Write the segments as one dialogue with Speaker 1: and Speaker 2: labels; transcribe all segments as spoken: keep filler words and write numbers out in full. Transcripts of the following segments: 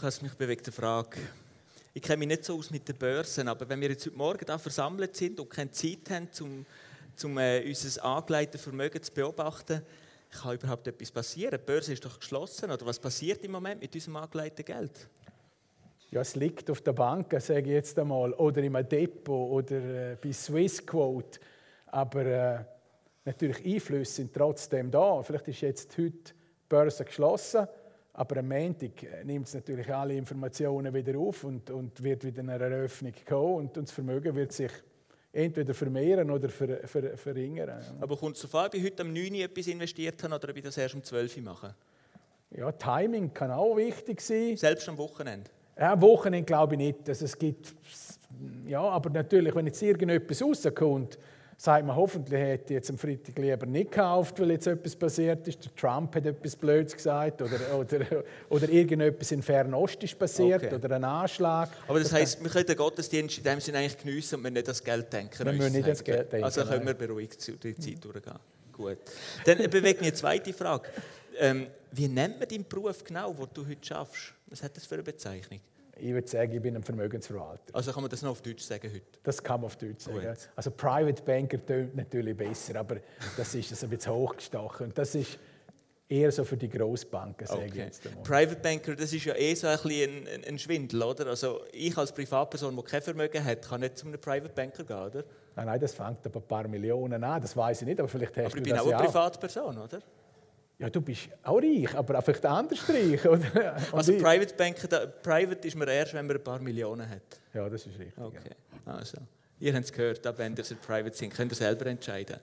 Speaker 1: Lukas, mich bewegt eine Frage. Ich kenne mich nicht so aus mit den Börsen, aber wenn wir jetzt heute Morgen hier versammelt sind und keine Zeit haben, um, um äh, unser angelegtes Vermögen zu beobachten, kann überhaupt etwas passieren? Die Börse ist doch geschlossen. Oder was passiert im Moment mit unserem angelegten Geld?
Speaker 2: Ja, es liegt auf der Bank, sage ich jetzt einmal, oder im Depot oder äh, bei Swissquote. Aber äh, natürlich Einflüsse sind trotzdem da. Vielleicht ist jetzt heute die Börse geschlossen, aber am Montag nimmt es natürlich alle Informationen wieder auf und, und wird wieder eine Eröffnung kommen und, und das Vermögen wird sich entweder vermehren oder ver, ver, verringern.
Speaker 1: Aber kommt es so vor, ob ich heute am neun Uhr etwas investiert habe oder ob ich das erst um zwölf Uhr mache?
Speaker 2: Ja, Timing kann auch wichtig sein.
Speaker 1: Selbst am Wochenende?
Speaker 2: Ja, am Wochenende glaube ich nicht. Also es gibt, ja, aber natürlich, wenn jetzt irgendetwas rauskommt, sagt man, hoffentlich hätte ich jetzt am Freitag lieber nicht gekauft, weil jetzt etwas passiert ist. Der Trump hat etwas Blödes gesagt oder, oder, oder irgendetwas in Fernost ist passiert
Speaker 1: okay.
Speaker 2: oder ein Anschlag.
Speaker 1: Aber das heisst, wir können den Gottesdienst in dem Sinne eigentlich geniessen und wir nicht das Geld denken.
Speaker 2: Wir müssen nicht das Geld denken.
Speaker 1: Also können wir beruhigt durch die Zeit durchgehen. Gut. Dann bewegt mich eine zweite Frage. Ähm, wie nennt man deinen Beruf genau, den du heute schaffst? Was hat das für eine Bezeichnung?
Speaker 2: Ich würde sagen, ich bin ein Vermögensverwalter.
Speaker 1: Also kann man das noch auf Deutsch sagen heute?
Speaker 2: Das kann man auf Deutsch sagen.
Speaker 1: Gut.
Speaker 2: Also Private Banker tönt natürlich besser, aber das ist also ein bisschen hochgestochen. Und das ist eher so für die Grossbanken, sage
Speaker 1: okay.
Speaker 2: ich jetzt einmal.
Speaker 1: Private Banker, das ist ja eh so ein bisschen ein, ein Schwindel, oder? Also ich als Privatperson, die kein Vermögen hat, kann nicht zu einem Private Banker gehen, oder?
Speaker 2: Nein, nein, das fängt aber ein paar Millionen an, das weiß ich nicht, aber vielleicht hast
Speaker 1: aber
Speaker 2: du
Speaker 1: ich bin
Speaker 2: das
Speaker 1: auch
Speaker 2: ja
Speaker 1: eine Privatperson, oder?
Speaker 2: Ja, du bist auch reich, aber vielleicht anders reich. Oder?
Speaker 1: Also
Speaker 2: ich...
Speaker 1: Private Banker, da, Private ist man erst, wenn man ein paar Millionen hat.
Speaker 2: Ja, das ist richtig.
Speaker 1: Okay, also, ihr habt es gehört, ab wenn ihr Private sind, könnt ihr selber entscheiden.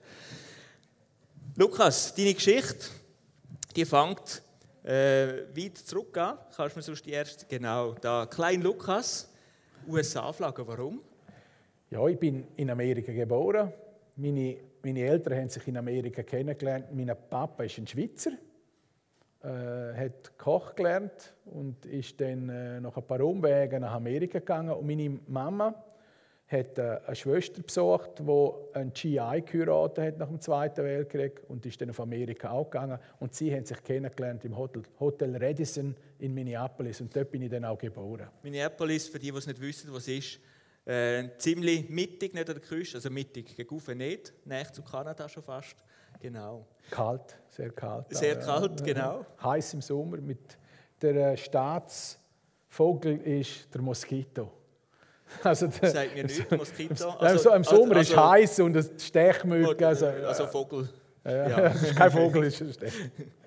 Speaker 1: Lukas, deine Geschichte, die fängt äh, weit zurück an. Kannst du mir sonst die erste, genau, da, Klein Lukas, U S A-Flagge, warum?
Speaker 2: Ja, ich bin in Amerika geboren. Meine, meine Eltern haben sich in Amerika kennengelernt. Mein Papa ist ein Schweizer, äh, hat Koch gelernt und ist dann äh, nach ein paar Umwegen nach Amerika gegangen. Und meine Mama hat äh, eine Schwester besucht, die einen G I geheiratet hat nach dem Zweiten Weltkrieg und ist dann auf Amerika auch gegangen. Und sie haben sich kennengelernt im Hotel, Hotel Radisson in Minneapolis und dort bin ich dann auch geboren.
Speaker 1: Minneapolis, für die, die es nicht wissen, was es ist, Äh, ziemlich mittig, nicht an der Küste, also mittig, gegen Ufer nicht, näher zu Kanada schon fast, genau.
Speaker 2: Kalt, sehr kalt.
Speaker 1: Sehr
Speaker 2: auch,
Speaker 1: kalt,
Speaker 2: ja.
Speaker 1: genau.
Speaker 2: Heiß im Sommer. Mit der Staatsvogel ist der Moskito. Also der,
Speaker 1: sagt mir nichts, Moskito.
Speaker 2: Also, also im Sommer
Speaker 1: also,
Speaker 2: ist es heiß und es Stechmücke. Also,
Speaker 1: also Vogel.
Speaker 2: Ja,
Speaker 1: ja.
Speaker 2: Das ist kein Vogel, ist ein Stech.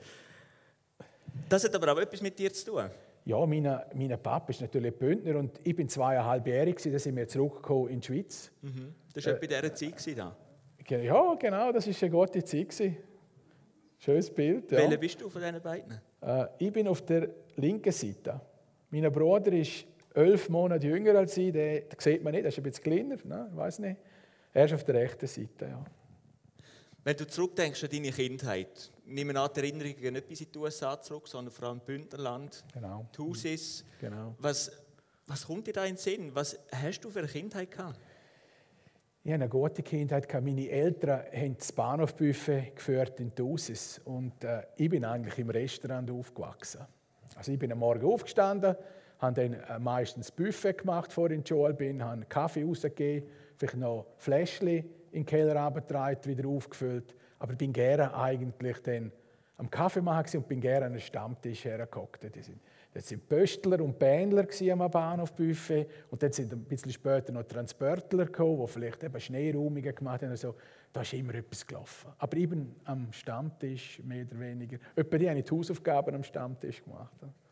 Speaker 1: Das hat aber auch etwas mit dir zu tun.
Speaker 2: Ja, mein, mein Papa ist natürlich Bündner und ich bin zweieinhalbjährig, da sind wir zurückgekommen in die Schweiz.
Speaker 1: Mhm. Das war äh, bei dieser Zeit da.
Speaker 2: Ja, genau, das war eine gute Zeit. Schönes Bild. Ja.
Speaker 1: Welcher bist du von diesen beiden?
Speaker 2: Äh, ich bin auf der linken Seite. Mein Bruder ist elf Monate jünger als ich, den, den sieht man nicht, er ist ein bisschen kleiner, ne? Ich weiß nicht. Er ist auf der rechten Seite, ja.
Speaker 1: Wenn du zurückdenkst an deine Kindheit, nehmen an die Erinnerungen nicht bis in die U S A zurück, sondern vor allem Bündnerland,
Speaker 2: Genau.
Speaker 1: Thusis.
Speaker 2: Genau.
Speaker 1: Was, was kommt dir da in den Sinn? Was hast du für eine Kindheit gehabt?
Speaker 2: Ich hatte eine gute Kindheit. Meine Eltern haben das Bahnhofbuffet geführt in Thusis und äh, ich bin eigentlich im Restaurant aufgewachsen. Also ich bin am Morgen aufgestanden, habe dann äh, meistens Buffet gemacht, bevor ich in die Schule bin, habe Kaffee rausgegeben, vielleicht noch Fläschchen in den Keller runtergetragen, wieder aufgefüllt. Aber ich bin gerne eigentlich dann am Kaffee machen und bin gerne an einen Stammtisch hergekommen. Das waren Pöstler und Bähnler am Bahnhofbuffet und dann sind ein bisschen später noch Transportler gekommen, die vielleicht eben Schneeräumungen gemacht haben. Also, da ist immer etwas gelaufen. Aber ich bin am Stammtisch mehr oder weniger. Etwa die habe ich die Hausaufgaben am Stammtisch gemacht.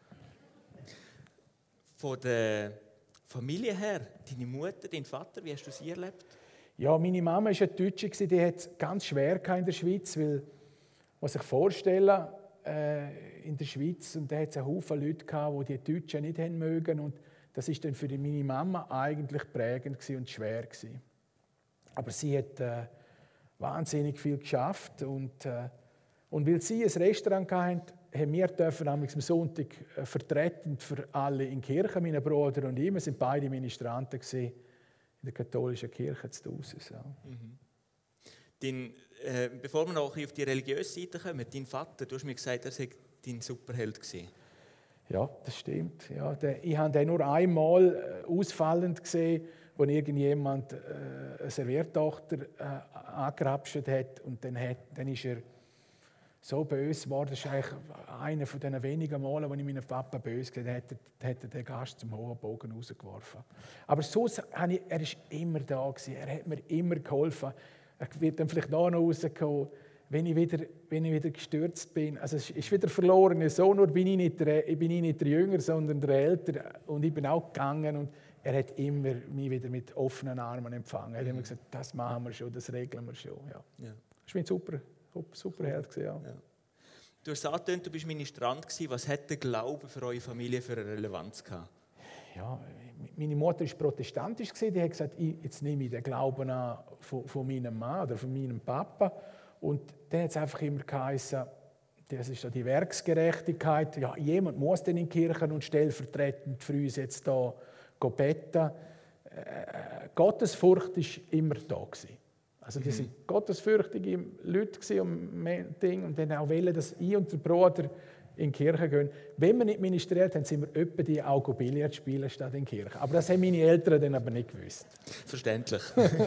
Speaker 1: Von der Familie her, deine Mutter, dein Vater, wie hast du sie erlebt?
Speaker 2: Ja, meine Mama war eine Deutsche, die hat es ganz schwer in der Schweiz, weil, man sich vorstellen, äh, in der Schweiz, und da hat es einen Haufen Leute gehabt, die die Deutschen nicht haben mögen, und das ist dann für meine Mama eigentlich prägend und schwer gewesen. Aber sie hat äh, wahnsinnig viel geschafft und, äh, und weil sie ein Restaurant hatten, haben wir dürfen am Sonntag äh, vertretend für alle in die Kirche, meine Brüder und ich, wir sind beide Ministranten gewesen, in der katholischen Kirche zu Thusis. Ja.
Speaker 1: Mhm. Dein, äh, bevor wir noch auf die religiöse Seite kommen, dein Vater, du hast mir gesagt, er sei dein Superheld gewesen.
Speaker 2: Ja, das stimmt. Ja, der, ich habe den nur einmal äh, ausfallend gesehen, wo irgendjemand äh, eine Serviertochter äh, angerapscht hat und dann, hat, dann ist er so böse geworden. Das ist eigentlich einer von den wenigen Malen, wo ich meinen Papa böse gesehen habe, hat, hat er den Gast zum hohen Bogen rausgeworfen. Aber sonst habe ich, er ist immer da gewesen. Er hat mir immer geholfen. Er wird dann vielleicht noch rauskommen, wenn ich wieder, wenn ich wieder gestürzt bin. Also es ist wieder verloren. So nur bin ich nicht der, bin ich nicht der Jünger, sondern der Ältere. Und ich bin auch gegangen und er hat immer mich wieder mit offenen Armen empfangen. Er hat immer gesagt, das machen wir schon, das regeln wir schon. Ja. Ja. Das war ein super, super Held. Ja. Ja.
Speaker 1: Du hast angetönt, du bist Ministrant gewesen. Was hat der Glaube für eure Familie für eine Relevanz gehabt?
Speaker 2: Ja, meine Mutter war protestantisch. Die hat gesagt, ich, jetzt nehme ich den Glauben an von, von meinem Mann oder von meinem Papa. Und dann hat es einfach immer geheißen, das ist so die Werksgerechtigkeit. Ja, jemand muss dann in die Kirche und stellvertretend für uns jetzt da beten. Äh, Gottesfurcht war immer da gewesen. Also die waren mhm. gottesfürchtige Leute um Ding und dann auch wollen, dass ich und der Bruder in die Kirche gehen. Wenn wir nicht ministriert haben, sind wir öppe die auch Billard spielen statt in die Kirche. Aber das haben meine Eltern dann aber nicht gewusst.
Speaker 1: Verständlich.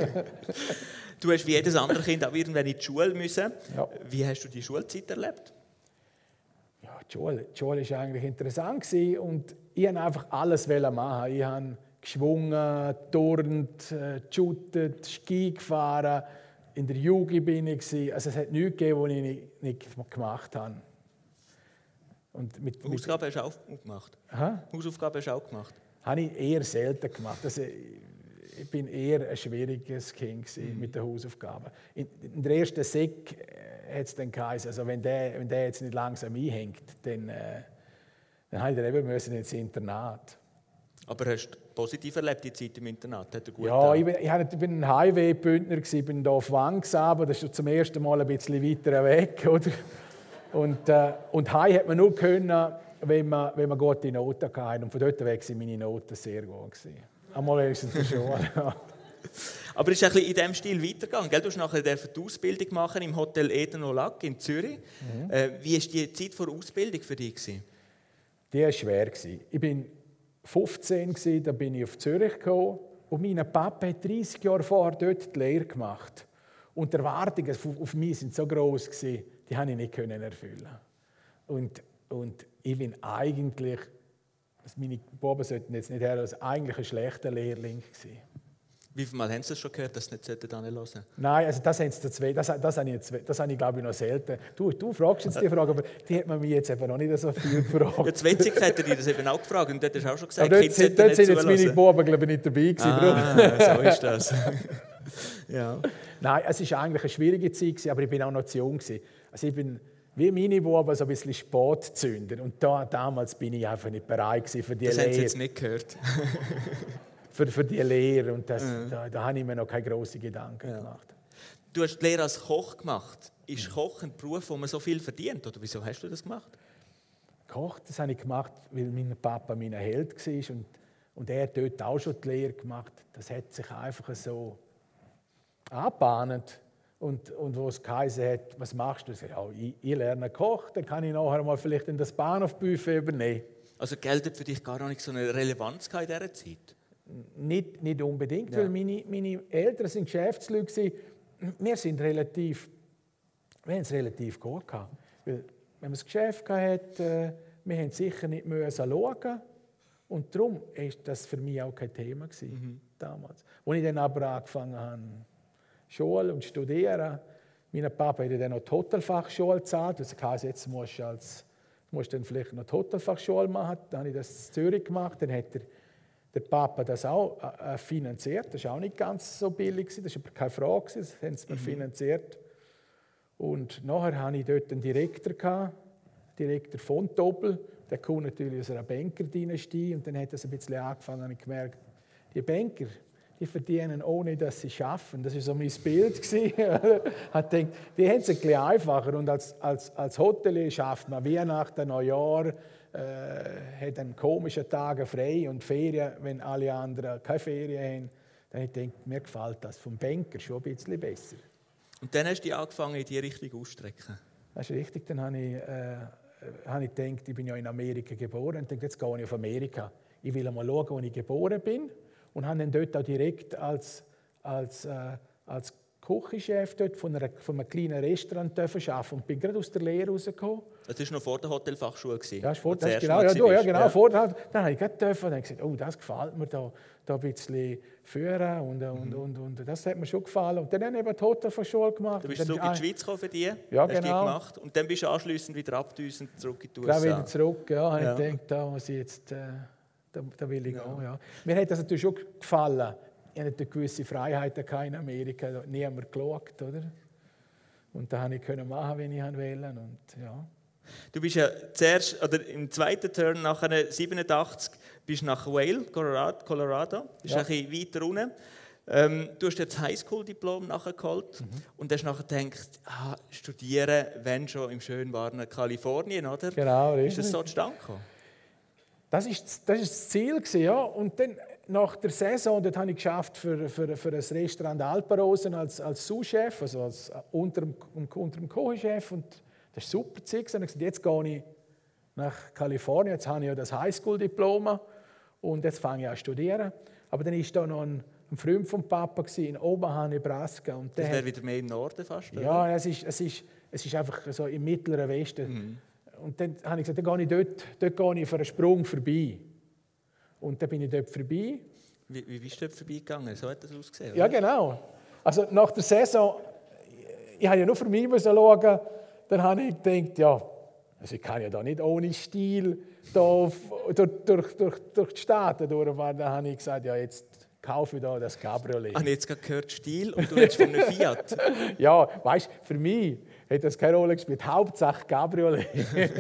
Speaker 1: Du hast wie jedes andere Kind auch irgendwann in die Schule müssen. Ja. Wie hast du die Schulzeit erlebt?
Speaker 2: Ja, die Schule, die Schule war eigentlich interessant gewesen und ich wollte einfach alles machen. Ich habe geschwungen, turnt, geshootet, Ski gefahren. In der Jugend bin ich. Also es hat nichts gegeben, was ich nicht, nicht gemacht habe. Und mit,
Speaker 1: Hausaufgaben hast du auch gemacht?
Speaker 2: Aha.
Speaker 1: Hausaufgaben hast du auch gemacht?
Speaker 2: Habe ich eher selten gemacht. Also ich bin eher ein schwieriges Kind mhm. mit den Hausaufgaben. In, in der ersten Sek hat es dann geheißen, also wenn der, wenn der jetzt nicht langsam einhängt, dann, äh, dann habe ich dann eben müssen ins Internat.
Speaker 1: Aber hast du positiv erlebt, die Zeit im Internat? Hat er gut
Speaker 2: ja, ich, bin, ich bin ein Highway-Bündner, ich bin hier auf Wangs, das ist schon zum ersten Mal ein bisschen weiter weg. Oder? Und, äh, und High hat man nur können, wenn man, wenn man gute Noten hatte. Und von dort weg waren meine Noten sehr gut. Einmal wenigstens schon.
Speaker 1: Aber es ist ein bisschen in diesem Stil weitergegangen. Gell? Du hast nachher die Ausbildung machen im Hotel Eden au Lac in Zürich. Mhm. Äh, wie war die Zeit vor der Ausbildung für dich?
Speaker 2: Die war schwer. Ich war fünfzehn, da bin ich auf Zürich gekommen. Und mein Papa hat dreißig Jahre vorher dort die Lehre gemacht. Und die Erwartungen auf mich waren so gross, die konnte ich nicht erfüllen. Und, und ich bin eigentlich, meine Buben sollten jetzt nicht hören, eigentlich ein schlechter Lehrling gewesen.
Speaker 1: Wie viele Mal haben Sie das schon gehört, dass Sie nicht hören sollten?
Speaker 2: Nein, also das, haben Sie zwei, das, das, habe ich, das habe ich glaube ich noch selten. Du, du fragst jetzt die Frage, aber die hat man mich jetzt eben noch nicht so viel gefragt.
Speaker 1: Ja, die Witzigkeit hat er das eben auch gefragt und dort hast du auch schon gesagt,
Speaker 2: aber dort, sind, dort sind jetzt meine Buben glaube ich nicht dabei gewesen.
Speaker 1: Ah, so ist das. Ja.
Speaker 2: Nein, es war eigentlich eine schwierige Zeit, aber ich war auch noch zu jung. Also ich bin wie meine Buben so ein bisschen Sportzünder. Und da, damals bin ich einfach nicht bereit für die
Speaker 1: das
Speaker 2: Lehre.
Speaker 1: Das haben Sie jetzt nicht gehört.
Speaker 2: für, für die Lehre. Und das, mhm. da, da habe ich mir noch keine grossen Gedanken ja. gemacht.
Speaker 1: Du hast die Lehre als Koch gemacht. Ist Koch ein Beruf, wo man so viel verdient? Oder wieso hast du das gemacht?
Speaker 2: Koch, das habe ich gemacht, weil mein Papa mein Held war. Und, und er hat dort auch schon die Lehre gemacht. Das hat sich einfach so angebahnt. Und, und wo es geheißen hat, was machst du? Ich, ja, ich, ich lerne Koch, dann kann ich nachher mal vielleicht in das Bahnhofbuffet übernehmen.
Speaker 1: Also geltet für dich gar nicht so eine Relevanz in dieser Zeit?
Speaker 2: Nicht, nicht unbedingt, ja. weil meine, meine Eltern sind Geschäftsleute. Wir sind relativ, wir haben es relativ gut gehabt. Weil, wenn man das Geschäft hatte, äh, wir haben sicher nicht müssen schauen. Und darum war das für mich auch kein Thema gewesen, mhm. damals. Als ich dann aber angefangen habe, Schule und studieren. Mein Papa hat dann noch die Hotelfachschule gezahlt. Das heisst, jetzt musst du, als, musst du dann vielleicht noch die Hotelfachschule machen. Dann habe ich das in Zürich gemacht. Dann hat der, der Papa das auch äh, finanziert. Das war auch nicht ganz so billig. Das war aber keine Frage. Das haben sie mir mhm. finanziert. Und nachher hatte ich dort einen Direktor, gehabt, Direktor von Doppel. Der kam natürlich aus einer Bankerdynastie. Und dann hat das ein bisschen angefangen und ich gemerkt, die Banker, die verdienen, ohne dass sie arbeiten. Das war so mein Bild. Ich habe gedacht, die haben es ein bisschen einfacher. Und als, als, als Hotelier schafft man Weihnachten, Neujahr, äh, hat einen komischen Tage frei und Ferien, wenn alle anderen keine Ferien haben. Dann habe ich gedacht, mir gefällt das vom Banker schon ein bisschen besser.
Speaker 1: Und dann hast du angefangen, in diese Richtung auszustrecken?
Speaker 2: Das ist richtig. Dann habe ich äh, äh, habe ich gedacht, ich bin ja in Amerika geboren und dachte, jetzt gehe ich auf Amerika. Ich will einmal schauen, wo ich geboren bin und habe dann dort auch direkt als, als, äh, als Küchenchef dort von, einer, von einem kleinen Restaurant arbeiten und bin gerade aus der Lehre rausgekommen.
Speaker 1: Das war noch vor der Hotelfachschule?
Speaker 2: Ja, das vor, das genau, ja, du, ja, genau
Speaker 1: ja.
Speaker 2: vor der, dann habe ich gerade dürfen und habe gesagt, oh, das gefällt mir, da, da ein bisschen führen und, und, mhm. und, und, und das hat mir schon gefallen. Und dann habe ich eben die Hotelfachschule gemacht.
Speaker 1: Du bist zurück in die Schweiz gekommen für die,
Speaker 2: ja,
Speaker 1: hast
Speaker 2: genau.
Speaker 1: die gemacht und dann bist du anschliessend wieder abdüsend zurück in die U S A.
Speaker 2: Dann wieder zurück, ja, habe
Speaker 1: ja.
Speaker 2: ich gedacht, da muss ich jetzt, äh, da, da will ich ja. gehen. Ja. Mir hat das natürlich schon gefallen. Ich hatte natürlich gewisse Freiheiten in Amerika, niemand geschaut, oder? Und da konnte ich machen, wenn ich wollte. Und, ja.
Speaker 1: Du bist ja zuerst, oder im zweiten Turn nach siebenundachtzig, bist nach Vail, Colorado, Colorado. Das ist ja. ein bisschen weiter unten. Ähm, du hast jetzt das Highschool-Diplom nachgeholt mhm. und hast nachher gedacht, ah, studieren, wenn schon im schön warmen Kalifornien, oder?
Speaker 2: Genau, richtig.
Speaker 1: Ist das so zustande gekommen?
Speaker 2: Das war das, das Ziel, ja. Und dann nach der Saison, dort habe ich geschafft für, für, für das Restaurant Alpenrosen als, als Sous-Chef, also als, unter dem, unter dem Co-Chef. Und das war super. Und ich habe gesagt, jetzt gehe ich nach Kalifornien, jetzt habe ich ja das Highschool-Diplom und jetzt fange ich an zu studieren. Aber dann war da noch ein, ein Freund von Papa in Omaha, Nebraska. Und
Speaker 1: das wäre wieder mehr im Norden fast, oder?
Speaker 2: Ja, es ist, es, ist, es ist einfach so im mittleren Westen. Mhm. Und dann habe ich gesagt, dann gehe ich dort, dort gehe ich für einen Sprung vorbei. Und dann bin ich dort vorbei.
Speaker 1: Wie, wie bist du dort vorbeigegangen? So hat das ausgesehen, oder?
Speaker 2: Ja, genau. Also nach der Saison, ich habe ja nur für mich schauen, dann habe ich gedacht, ja, also ich kann ja da nicht ohne Stil da auf, durch, durch, durch, durch die Staaten durchfahren. Dann habe ich gesagt, ja, jetzt kaufe ich da das Cabriolet.
Speaker 1: Ich habe jetzt gerade gehört Stil und du redest von einem Fiat.
Speaker 2: Ja, weißt du, für mich hat das keine Rolle gespielt. Hauptsache Cabriolet.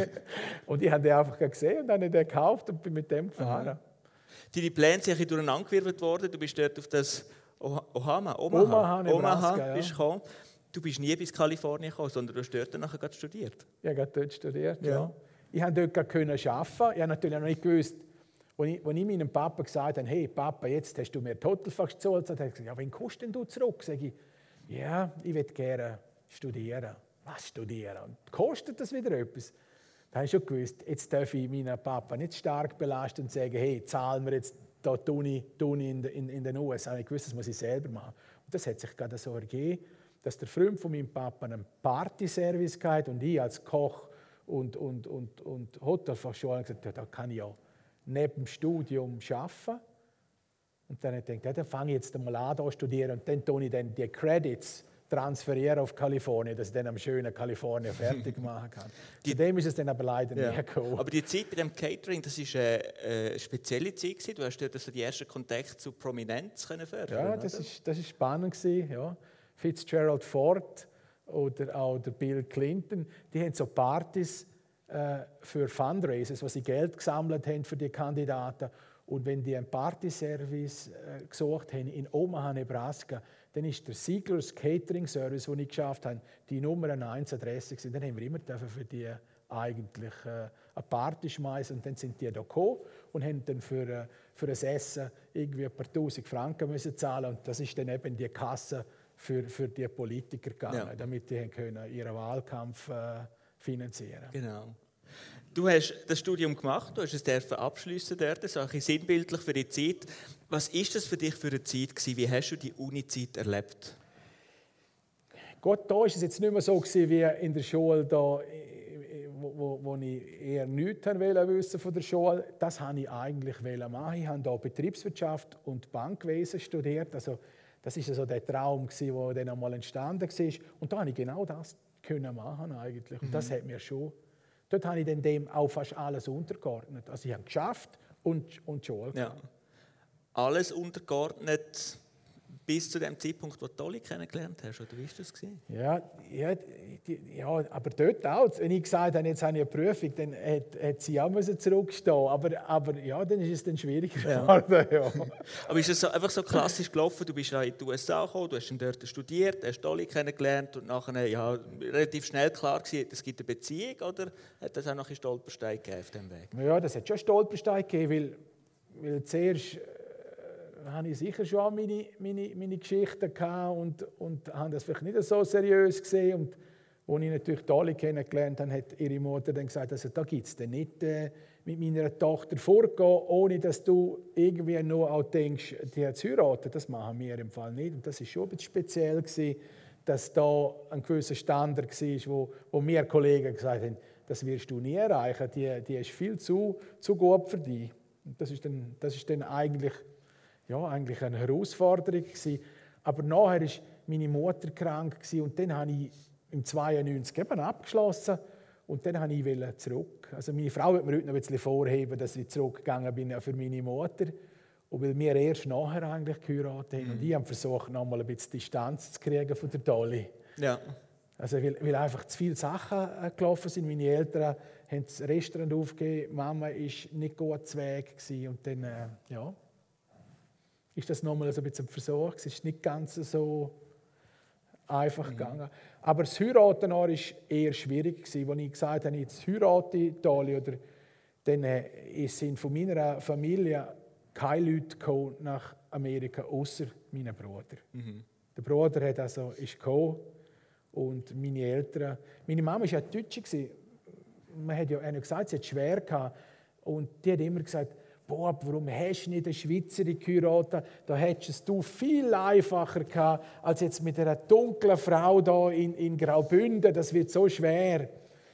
Speaker 2: Und ich habe den einfach gesehen und dann habe ich den gekauft und bin mit dem gefahren.
Speaker 1: Aha. Deine Pläne sind ein bisschen durcheinandergewirbelt worden. Du bist dort auf das Omaha, Omaha,
Speaker 2: Omaha, Nebraska,
Speaker 1: Omaha bist gekommen. Du bist nie bis Kalifornien gekommen, sondern du hast dort nachher gerade studiert.
Speaker 2: Ich habe dort studiert, ja.
Speaker 1: ja.
Speaker 2: Ich konnte dort arbeiten. Ich habe natürlich noch nicht gewusst, als ich, als ich meinem Papa gesagt habe, hey Papa, jetzt hast du mir die Hotelfach gezahlt, hat er gesagt, ja, wen kostet denn du zurück? Sage ich, ja, ich würde gerne studieren. Was studieren? Und kostet das wieder etwas? Da habe ich schon gewusst, jetzt darf ich meinen Papa nicht stark belasten und sagen, hey, zahlen wir jetzt da die Uni, die Uni in, in, in den U S A. Ich wusste, das muss ich selber machen. Und das hat sich gerade so ergeben, dass der Freund von meinem Papa einen Partyservice hatte und ich als Koch und, und, und, und Hotelfachschule gesagt, ja, da kann ich ja neben dem Studium arbeiten. Und dann habe ich gedacht, ja, dann fange ich jetzt einmal an, da studieren und dann tue ich dann die Credits transferieren auf Kalifornien, dass ich dann am schönen Kalifornien fertig machen kann. Zudem ist es dann aber leider
Speaker 1: ja.
Speaker 2: nicht gekommen.
Speaker 1: Aber die Zeit bei dem Catering, das war eine, eine spezielle Zeit gewesen. Du hast dort also die ersten Kontakte zu Prominenz können fördern.
Speaker 2: Ja, das ist, das ist spannend gewesen, ja. Fitzgerald Ford oder auch der Bill Clinton, die haben so Partys äh, für Fundraisers, wo sie Geld gesammelt haben für die Kandidaten. Und wenn die einen Partyservice äh, gesucht haben in Omaha, Nebraska, dann ist der Sieglers Catering Service, den ich geschafft habe, die Nummer eins Adresse gewesen. Dann haben wir immer für die eigentlich äh, eine Party schmeißen und dann sind die da gekommen und haben dann für, äh, für ein Essen irgendwie ein paar tausend Franken müssen zahlen und das ist dann eben die Kasse für, für die Politiker gegangen, ja. damit die können ihren Wahlkampf äh, finanzieren.
Speaker 1: Genau. Du hast das Studium gemacht, du hast es abschliessen dort, so ein bisschen sinnbildlich für die Zeit. Was war das für dich für eine Zeit gewesen? Wie hast du die Uni-Zeit erlebt?
Speaker 2: Gut, da war es jetzt nicht mehr so gewesen, wie in der Schule, da, wo, wo, wo ich eher nichts wissen von der Schule. Das wollte ich eigentlich machen. Ich habe da Betriebswirtschaft und Bankwesen studiert. Also, das war so der Traum, der dann einmal entstanden war. Und da konnte ich genau das können machen eigentlich. Und das hat mir schon... Dort habe ich dann dem auch fast alles untergeordnet. Also ich habe geschafft und, und Schule.
Speaker 1: Ja. Alles untergeordnet bis zu dem Zeitpunkt, wo du Dolly kennengelernt hast, oder wie war das?
Speaker 2: Ja, ja, die, ja, aber dort auch. Wenn ich gesagt habe, jetzt habe ich eine Prüfung, dann hätte sie auch zurückstehen müssen. Aber, aber ja, dann ist es dann schwieriger geworden. Ja. Ja.
Speaker 1: Aber ist es so, einfach so klassisch gelaufen? Du bist in die U S A gekommen, du hast dann dort studiert, hast Dolly kennengelernt und nachher ja, relativ schnell klar gewesen, es gibt eine Beziehung, oder hat das auch noch einen Stolperstein gegeben auf diesem Weg?
Speaker 2: Ja, das hat schon einen Stolperstein gegeben, weil, weil zuerst hatte ich sicher schon meine, meine, meine Geschichten gehabt und, und habe das vielleicht nicht so seriös gesehen. Und, Als ich natürlich Dolly kennengelernt habe, hat ihre Mutter dann gesagt, also da gibt es dann nicht äh, mit meiner Tochter vorgehen, ohne dass du irgendwie nur auch denkst, die zu heiraten. Das machen wir im Fall nicht. Und das war schon ein bisschen speziell gewesen, dass da ein gewisser Standard war, wo, wo mir Kollegen gesagt haben, das wirst du nie erreichen, die, die ist viel zu, zu gut für dich. Und das ist dann, das ist dann eigentlich, ja, eigentlich eine Herausforderung gewesen. Aber nachher war meine Mutter krank gewesen, und dann habe ich im zweiundneunzig eben abgeschlossen und dann wollte ich zurück. Also meine Frau wird mir heute noch ein bisschen vorheben, dass ich zurückgegangen bin für meine Mutter. Und weil wir erst nachher eigentlich geheiratet haben. Mhm. Und ich habe versucht, noch mal ein bisschen Distanz zu kriegen von der Dolly.
Speaker 1: Ja.
Speaker 2: Also weil, weil einfach zu viele Sachen gelaufen sind. Meine Eltern haben das Restaurant aufgegeben, Mama war nicht gut zu Weg gewesen. Und dann äh, ja, ist das nochmal so ein bisschen ein Versuch. Es ist nicht ganz so einfach mhm. gegangen. Aber das Heiraten war eher schwierig gewesen. Als ich gesagt habe, jetzt heirate Dolly, oder dann äh, sind von meiner Familie keine Leute gekommen nach Amerika, außer mein Bruder. Mhm. Der Bruder hat also, ist gekommen und meine Eltern. Meine Mama war ja Deutsche. Man hat ja gesagt, sie hat es schwer gehabt. Und die hat immer gesagt, Bob, warum hast du nicht eine Schweizerin geheiratet? Da hättest du viel einfacher gehabt, als jetzt mit einer dunklen Frau da in, in Graubünden. Das wird so schwer.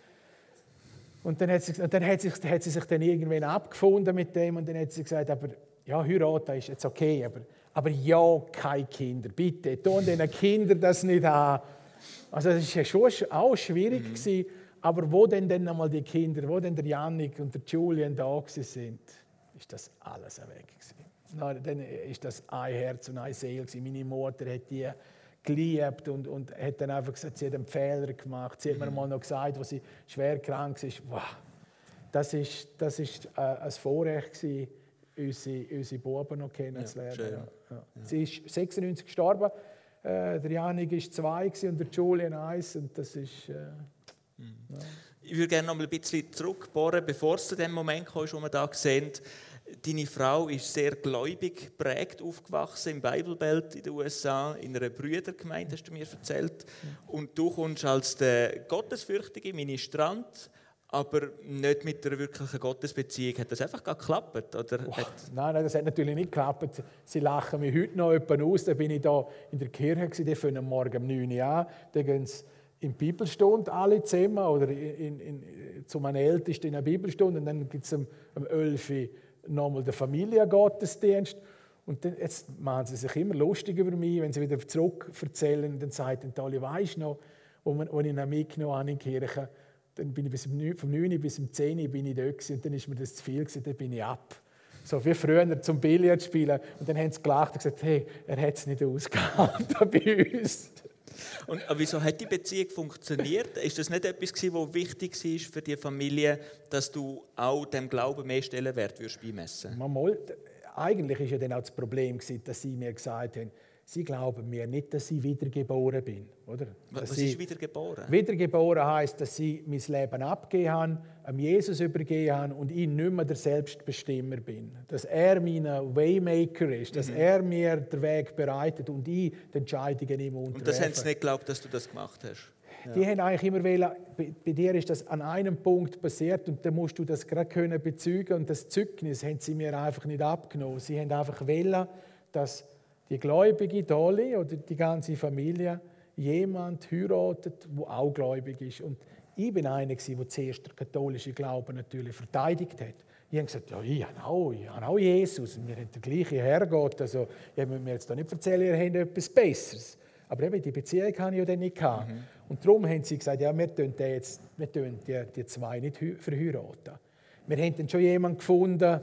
Speaker 2: Und dann, hat sie, und dann hat, sie, hat sie sich dann irgendwann abgefunden mit dem. Und dann hat sie gesagt, aber ja, heiraten ist jetzt okay, aber, aber ja, keine Kinder. Bitte, tun den Kindern das nicht an. Also das war ja schon auch schwierig mhm. gewesen, aber wo denn dann einmal die Kinder, wo denn der Jannik und der Julian da sind, ist das alles weg gewesen. Na, dann ist das ein Herz und eine Seele gewesen. Meine Mutter hat die geliebt und, und hat dann einfach gesagt, sie hat einen Fehler gemacht. Sie hat mir mal noch gesagt, als sie schwer krank war, wow, das ist, das ist äh, ein Vorrecht gewesen, unsere, unsere Buben noch kennenzulernen. Ja, ja. Ja. Sie ist sechsundneunzig gestorben, äh, der Janik war zwei und der Julian eins. Und das ist, äh,
Speaker 1: mhm. ja. Ich würde gerne noch mal ein bisschen zurückbohren, bevor es zu dem Moment kam, wo wir da sehen. Deine Frau ist sehr gläubig geprägt aufgewachsen im Bible Belt in den U S A, in einer Brüdergemeinde, hast du mir erzählt. Und du kommst als der gottesfürchtige Ministrant, aber nicht mit einer wirklichen Gottesbeziehung. Hat das einfach geklappt? Oder
Speaker 2: oh, nein, nein, das hat natürlich nicht geklappt. Sie lachen mich heute noch jemanden aus. Da bin ich da in der Kirche, die fangen morgen um neun Uhr an. Da gehen sie in die Bibelstunde alle zusammen oder in, in, in, zu meinen Ältesten in einer Bibelstunde. Und dann gibt es um, um elf Uhr nochmal den Familiengottesdienst. Und dann, jetzt machen sie sich immer lustig über mich, wenn sie wieder zurück erzählen. Dann sagt dann alle, weisst du noch, wo, man, wo ich ihn mitgenommen habe in die Kirche, dann bin ich bis um, vom neun bis um zehn Uhr bin ich dort gewesen, und dann ist mir das zu viel gewesen, dann bin ich ab. So wie früher zum Billard spielen. Und dann haben sie gelacht und gesagt, hey, er hat es nicht ausgehalten bei uns.
Speaker 1: Und wieso hat die Beziehung funktioniert? Ist das nicht etwas gewesen, was wichtig war für die Familie, dass du auch dem Glauben mehr Stellenwert beimessen würdest?
Speaker 2: Eigentlich war ja dann auch das Problem, dass sie mir gesagt haben, sie glauben mir nicht, dass ich wiedergeboren bin. Oder?
Speaker 1: Was ist wiedergeboren?
Speaker 2: Wiedergeboren heisst, dass ich mein Leben abgegeben habe, an Jesus übergeben habe und ich nicht mehr der Selbstbestimmer bin. Dass er mein Waymaker ist, dass mhm. er mir den Weg bereitet und ich die Entscheidungen immer unterwerfe.
Speaker 1: Und das haben sie nicht geglaubt, dass du das gemacht hast?
Speaker 2: Ja. Die haben eigentlich immer wollen, bei, bei dir ist das an einem Punkt passiert und dann musst du das gerade können bezeugen und das Zeugnis haben sie mir einfach nicht abgenommen. Sie haben einfach wollen, dass die gläubige Dolly oder die ganze Familie jemand heiratet, der auch gläubig ist. Und ich bin einer, der zuerst den katholischen Glauben natürlich verteidigt hat. Ich habe gesagt, ja, ich habe auch, ich habe auch Jesus. Wir haben den gleichen Herrgott. Also, ich muss mir jetzt da nicht erzählen, ihr habt etwas Besseres. Aber eben, die Beziehung hatte ich ja dann nicht. Mhm. Und darum haben sie gesagt, ja, wir tun jetzt, wir tun die, die zwei nicht verheiraten. Wir haben dann schon jemanden gefunden, der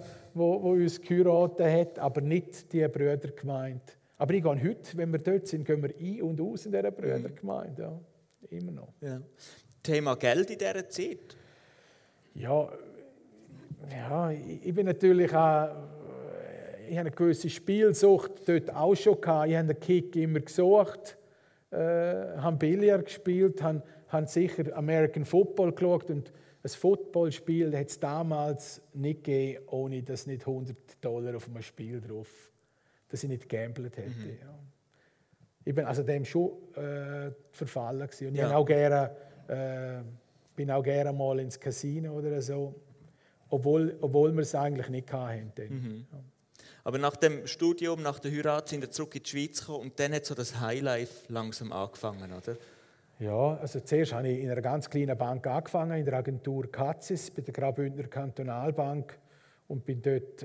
Speaker 2: uns geheiratet hat, aber nicht die Brüdergemeinde. Aber ich gehe heute, wenn wir dort sind, gehen wir ein und aus in dieser Brüdergemeinde. Ja, immer noch.
Speaker 1: Ja. Thema Geld in dieser Zeit?
Speaker 2: Ja, ja ich bin natürlich auch, ich habe eine gewisse Spielsucht dort auch schon gehabt. Ich habe den Kick immer gesucht, äh, habe Billard gespielt, habe, habe sicher American Football geschaut und ein Footballspiel hat es damals nicht gegeben, ohne dass nicht hundert Dollar auf einem Spiel drauf, dass ich nicht gambelt hätte. Mhm. Ja. Ich bin also dem schon äh, verfallen gewesen. Und ja. Ich habe auch gerne Äh, bin auch gerne mal ins Casino oder so. Obwohl, obwohl wir es eigentlich nicht hatten.
Speaker 1: Mhm. Ja. Aber nach dem Studium, nach der Heirat sind wir zurück in die Schweiz gekommen und dann hat so das Highlife langsam angefangen, oder?
Speaker 2: Ja, also zuerst habe ich in einer ganz kleinen Bank angefangen, in der Agentur Katzis bei der Graubündner Kantonalbank und bin dort äh,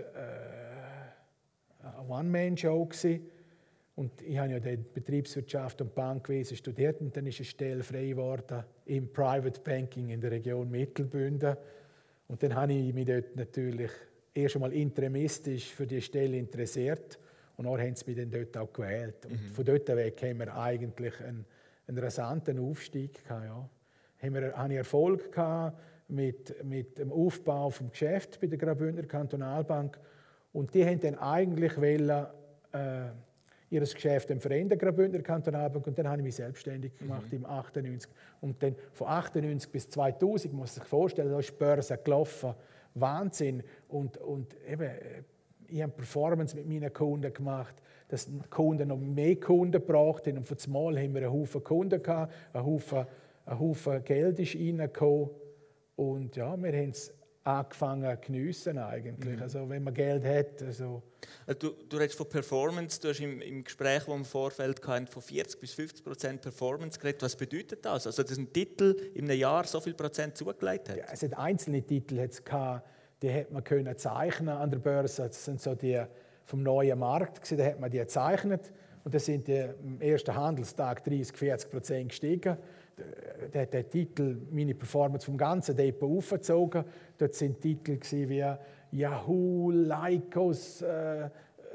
Speaker 2: eine One-Man-Show gewesen. Und ich habe ja die Betriebswirtschaft und Bankwesen studiert und dann ist eine Stelle frei geworden im Private Banking in der Region Mittelbünden. Und dann habe ich mich dort natürlich erst einmal interimistisch für die Stelle interessiert und dann haben sie mich dann dort auch gewählt. Und mhm. von dort weg haben wir eigentlich einen, einen rasanten Aufstieg gehabt. Ja. Haben wir, habe ich Erfolg gehabt mit, mit dem Aufbau des Geschäfts bei der Graubündner Kantonalbank und die haben dann eigentlich wollen, äh, ihr Geschäft verändern, Graubündner Kantonalbank, und dann habe ich mich selbstständig gemacht mhm. im achtundneunzig. Und dann von achtundneunzig bis zweitausend, muss man sich vorstellen, da ist die Börse gelaufen, Wahnsinn. Und, und eben, ich habe Performance mit meinen Kunden gemacht, dass die Kunden noch mehr Kunden brauchten. Und von dem Mal haben wir einen Haufen Kunden gehabt, einen Haufen, einen Haufen Geld ist reingekommen. Und ja, wir haben es angefangen zu geniessen eigentlich. Mhm. Also wenn man Geld hat. Also
Speaker 1: du, du redest von Performance, du hast im, im Gespräch, das wir im Vorfeld hatten, von vierzig bis fünfzig Prozent Performance geredet. Was bedeutet das? Also dass ein Titel in einem Jahr so viel Prozent zugelegt hat?
Speaker 2: Ja, es hat einzelne Titel hat's gehabt, die hat man können zeichnen an der Börse. Das sind so die vom neuen Markt gewesen, da hat man die gezeichnet und da sind die am ersten Handelstag dreißig bis vierzig Prozent gestiegen. Da hat der Titel meine Performance vom ganzen Depot aufgezogen. Dort sind Titel wie Yahoo, Lycos, äh,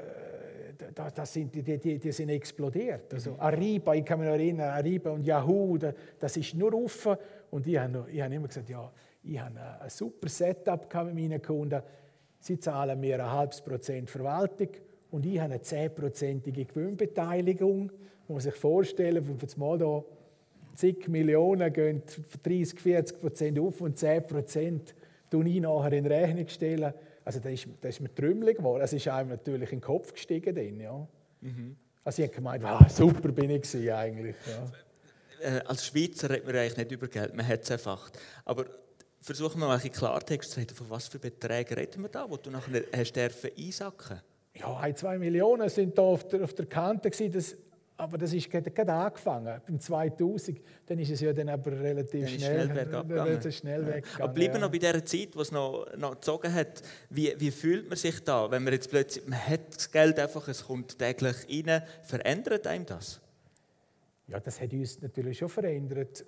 Speaker 2: das, das sind, die, die, die sind explodiert. Also Ariba, ich kann mich noch erinnern, Ariba und Yahoo, das ist nur offen. Und ich habe, ich habe immer gesagt, ja, ich habe ein super Setup mit meinen Kunden. Sie zahlen mir ein halbes Prozent Verwaltung und ich habe eine zehnprozentige Gewinnbeteiligung. Man muss sich vorstellen, wenn wir jetzt mal da zig Millionen gehen dreißig, vierzig Prozent auf und zehn Prozent tun ich nachher in Rechnung stellen. Also das ist, das ist mir trümmelig geworden. Das ist einem natürlich in den Kopf gestiegen. Dann, ja. Mhm. Also ich habe gemeint, wow, super bin ich gewesen, eigentlich. Ja.
Speaker 1: Äh, als Schweizer redet man eigentlich nicht über Geld, man hat es einfach. Aber versuchen wir mal ein Klartext zu reden, von was für Beträge reden wir da, wo du nachher hast dürfen einsacken?
Speaker 2: Ja, ein, zwei Millionen sind da auf der, auf der Kante gewesen, das, aber das ist gerade angefangen, im zweitausend. Dann ist es ja dann aber relativ dann schnell, schnell, relativ schnell ja. weggegangen.
Speaker 1: Aber bleiben wir
Speaker 2: ja.
Speaker 1: noch bei dieser Zeit, wo es noch, noch gezogen hat. Wie, wie fühlt man sich da, wenn man jetzt plötzlich, man hat das Geld einfach, es kommt täglich rein, verändert einem das?
Speaker 2: Ja, das hat uns natürlich schon verändert.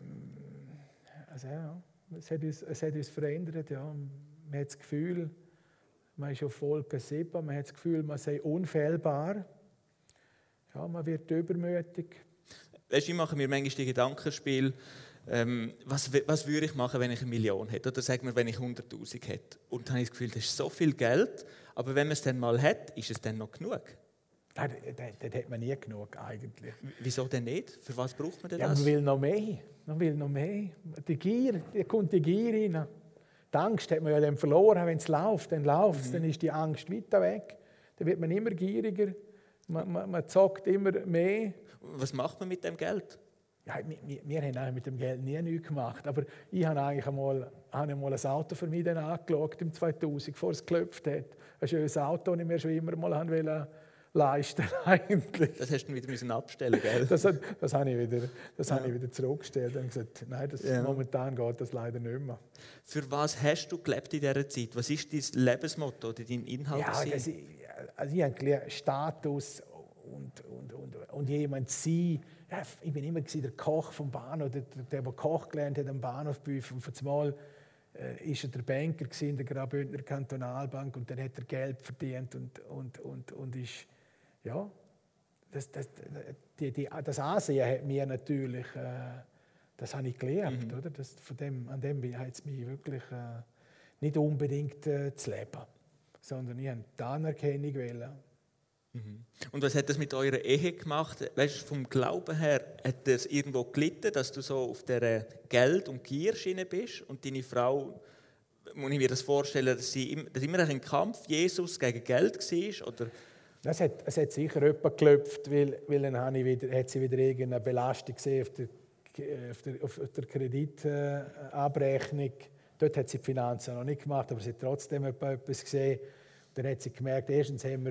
Speaker 2: Also ja, es hat uns, es hat uns verändert, ja. Man hat das Gefühl, man ist auf Wolke sieben, man hat das Gefühl, man sei unfehlbar. Ja, man wird übermütig.
Speaker 1: Weißt, ich mache mir manchmal die Gedankenspiel, ähm, was, was würde ich machen, wenn ich eine Million hätte? Oder sag mir, wenn ich hunderttausend hätte. Und dann habe ich das Gefühl, das ist so viel Geld, aber wenn man es dann mal hat, ist es dann noch genug?
Speaker 2: Nein, das hat man nie genug eigentlich.
Speaker 1: Wieso denn nicht? Für was braucht man denn
Speaker 2: ja,
Speaker 1: das?
Speaker 2: Man will noch mehr. Man will noch mehr. Die Gier, da kommt die Gier rein. Die Angst hat man ja dann verloren, wenn es läuft, dann läuft es, mhm. dann ist die Angst weiter weg. Dann wird man immer gieriger. Man, man, man zockt immer mehr.
Speaker 1: Was macht man mit dem Geld?
Speaker 2: Ja, wir, wir haben eigentlich mit dem Geld nie nichts gemacht. Aber ich habe eigentlich einmal, habe einmal ein Auto für mich dann angeschaut im zweitausend, bevor es geklopft hat. Ein schönes Auto, das ich mir schon immer mal wollte leisten eigentlich.
Speaker 1: Das hast du wieder müssen abstellen, gell?
Speaker 2: Das, das habe ich wieder, das ja. habe ich wieder zurückgestellt und gesagt, nein, das, ja. momentan geht das leider nicht mehr.
Speaker 1: Für was hast du gelebt in dieser Zeit? Was ist dein Lebensmotto oder dein Inhalt?
Speaker 2: Ja, das, also ich habe gelernt, Status und, und, und, und jemand sein. Ja, ich bin immer der Koch vom Bahnhof, der, der, der Koch gelernt hat am Bahnhof. Und von zumal äh, ist er der Banker in der Graubündner Kantonalbank und dann hat er Geld verdient und, und, und, und ist, ja, das, das, die, die, das Ansehen hat mir natürlich, äh, das habe ich gelernt, mhm. oder? Das, von dem, an dem hat es mich wirklich äh, nicht unbedingt äh, zu leben, sondern ich wollte die Anerkennung wählen.
Speaker 1: Mhm. Und was hat das mit eurer Ehe gemacht? Weißt du, vom Glauben her, hat es irgendwo gelitten, dass du so auf der Geld- und Gierschiene bist und deine Frau, muss ich mir das vorstellen, dass sie dass immer ein Kampf Jesus gegen Geld war? Oder?
Speaker 2: Es hat, es hat sicher jemand geklopft, weil, weil dann habe ich wieder, hat sie wieder irgendeine Belastung gesehen auf der auf der, auf der Kreditabrechnung. Dort hat sie die Finanzen noch nicht gemacht, aber sie hat trotzdem etwas gesehen. Dann hat sie gemerkt, erstens haben wir,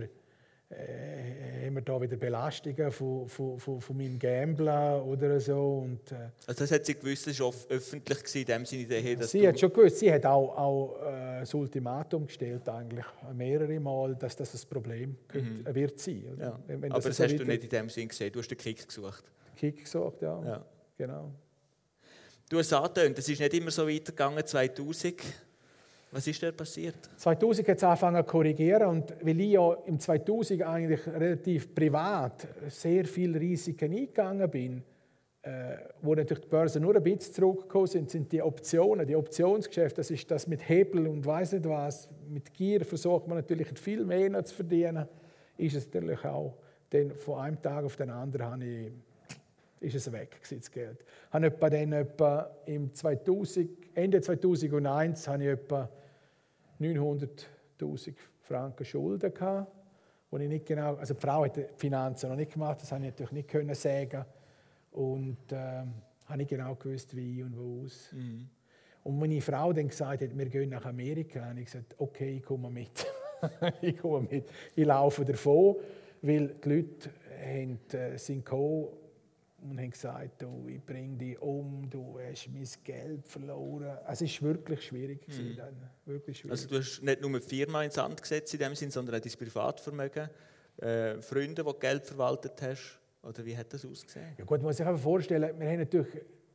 Speaker 2: äh, haben wir da wieder Belastungen von, von, von, von meinem Gamblen oder so. Und, äh,
Speaker 1: also das hat sie gewusst, das war öffentlich gewesen, in dem Sinne, hey, dass
Speaker 2: sie
Speaker 1: du...
Speaker 2: hat schon gewusst, sie hat auch, auch äh, das Ultimatum gestellt, eigentlich mehrere Mal, dass das ein Problem könnte, mhm. wird sein.
Speaker 1: Ja.
Speaker 2: Wenn, wenn
Speaker 1: aber
Speaker 2: das
Speaker 1: das
Speaker 2: so
Speaker 1: hast
Speaker 2: weiter...
Speaker 1: du nicht in dem Sinne gesehen, du hast den Kick gesucht.
Speaker 2: Kick gesucht, ja.
Speaker 1: ja.
Speaker 2: Genau.
Speaker 1: Du hast angetönt, es ist nicht immer so weitergegangen, zweitausend. Was ist da passiert?
Speaker 2: zweitausend hat es angefangen zu korrigieren und weil ich ja im zweitausend eigentlich relativ privat sehr viele Risiken eingegangen bin, äh, wo natürlich die Börse nur ein bisschen zurückgekommen sind, sind die Optionen, die Optionsgeschäfte, das ist das mit Hebel und weiss nicht was, mit Gier versucht man natürlich viel mehr noch zu verdienen, ist es natürlich auch. Denn von einem Tag auf den anderen habe ich ist es weg, das Geld. Ich habe etwa dann etwa im zweitausend, Ende zweitausendeins habe ich etwa neunhunderttausend Franken Schulden gehabt, wo ich nicht genau, also die Frau hat die Finanzen noch nicht gemacht, das habe ich natürlich nicht können sagen und ähm, habe nicht genau gewusst, wie und wo aus. Mhm. Und meine Frau dann gesagt hat, wir gehen nach Amerika, habe ich gesagt, okay, ich komme mit, ich komme mit, ich laufe davon, weil die Leute haben, äh, sind gekommen und haben gesagt, du, ich bringe dich um, du hast mein Geld verloren. Also es war wirklich schwierig. Mhm. Dann. Wirklich schwierig.
Speaker 1: Also du hast nicht nur die Firma ins Sand gesetzt in dem Sinn, sondern auch dein Privatvermögen, äh, Freunde, die du Geld verwaltet hast. Oder wie hat das ausgesehen?
Speaker 2: Ja gut, man muss sich aber vorstellen, wir haben natürlich,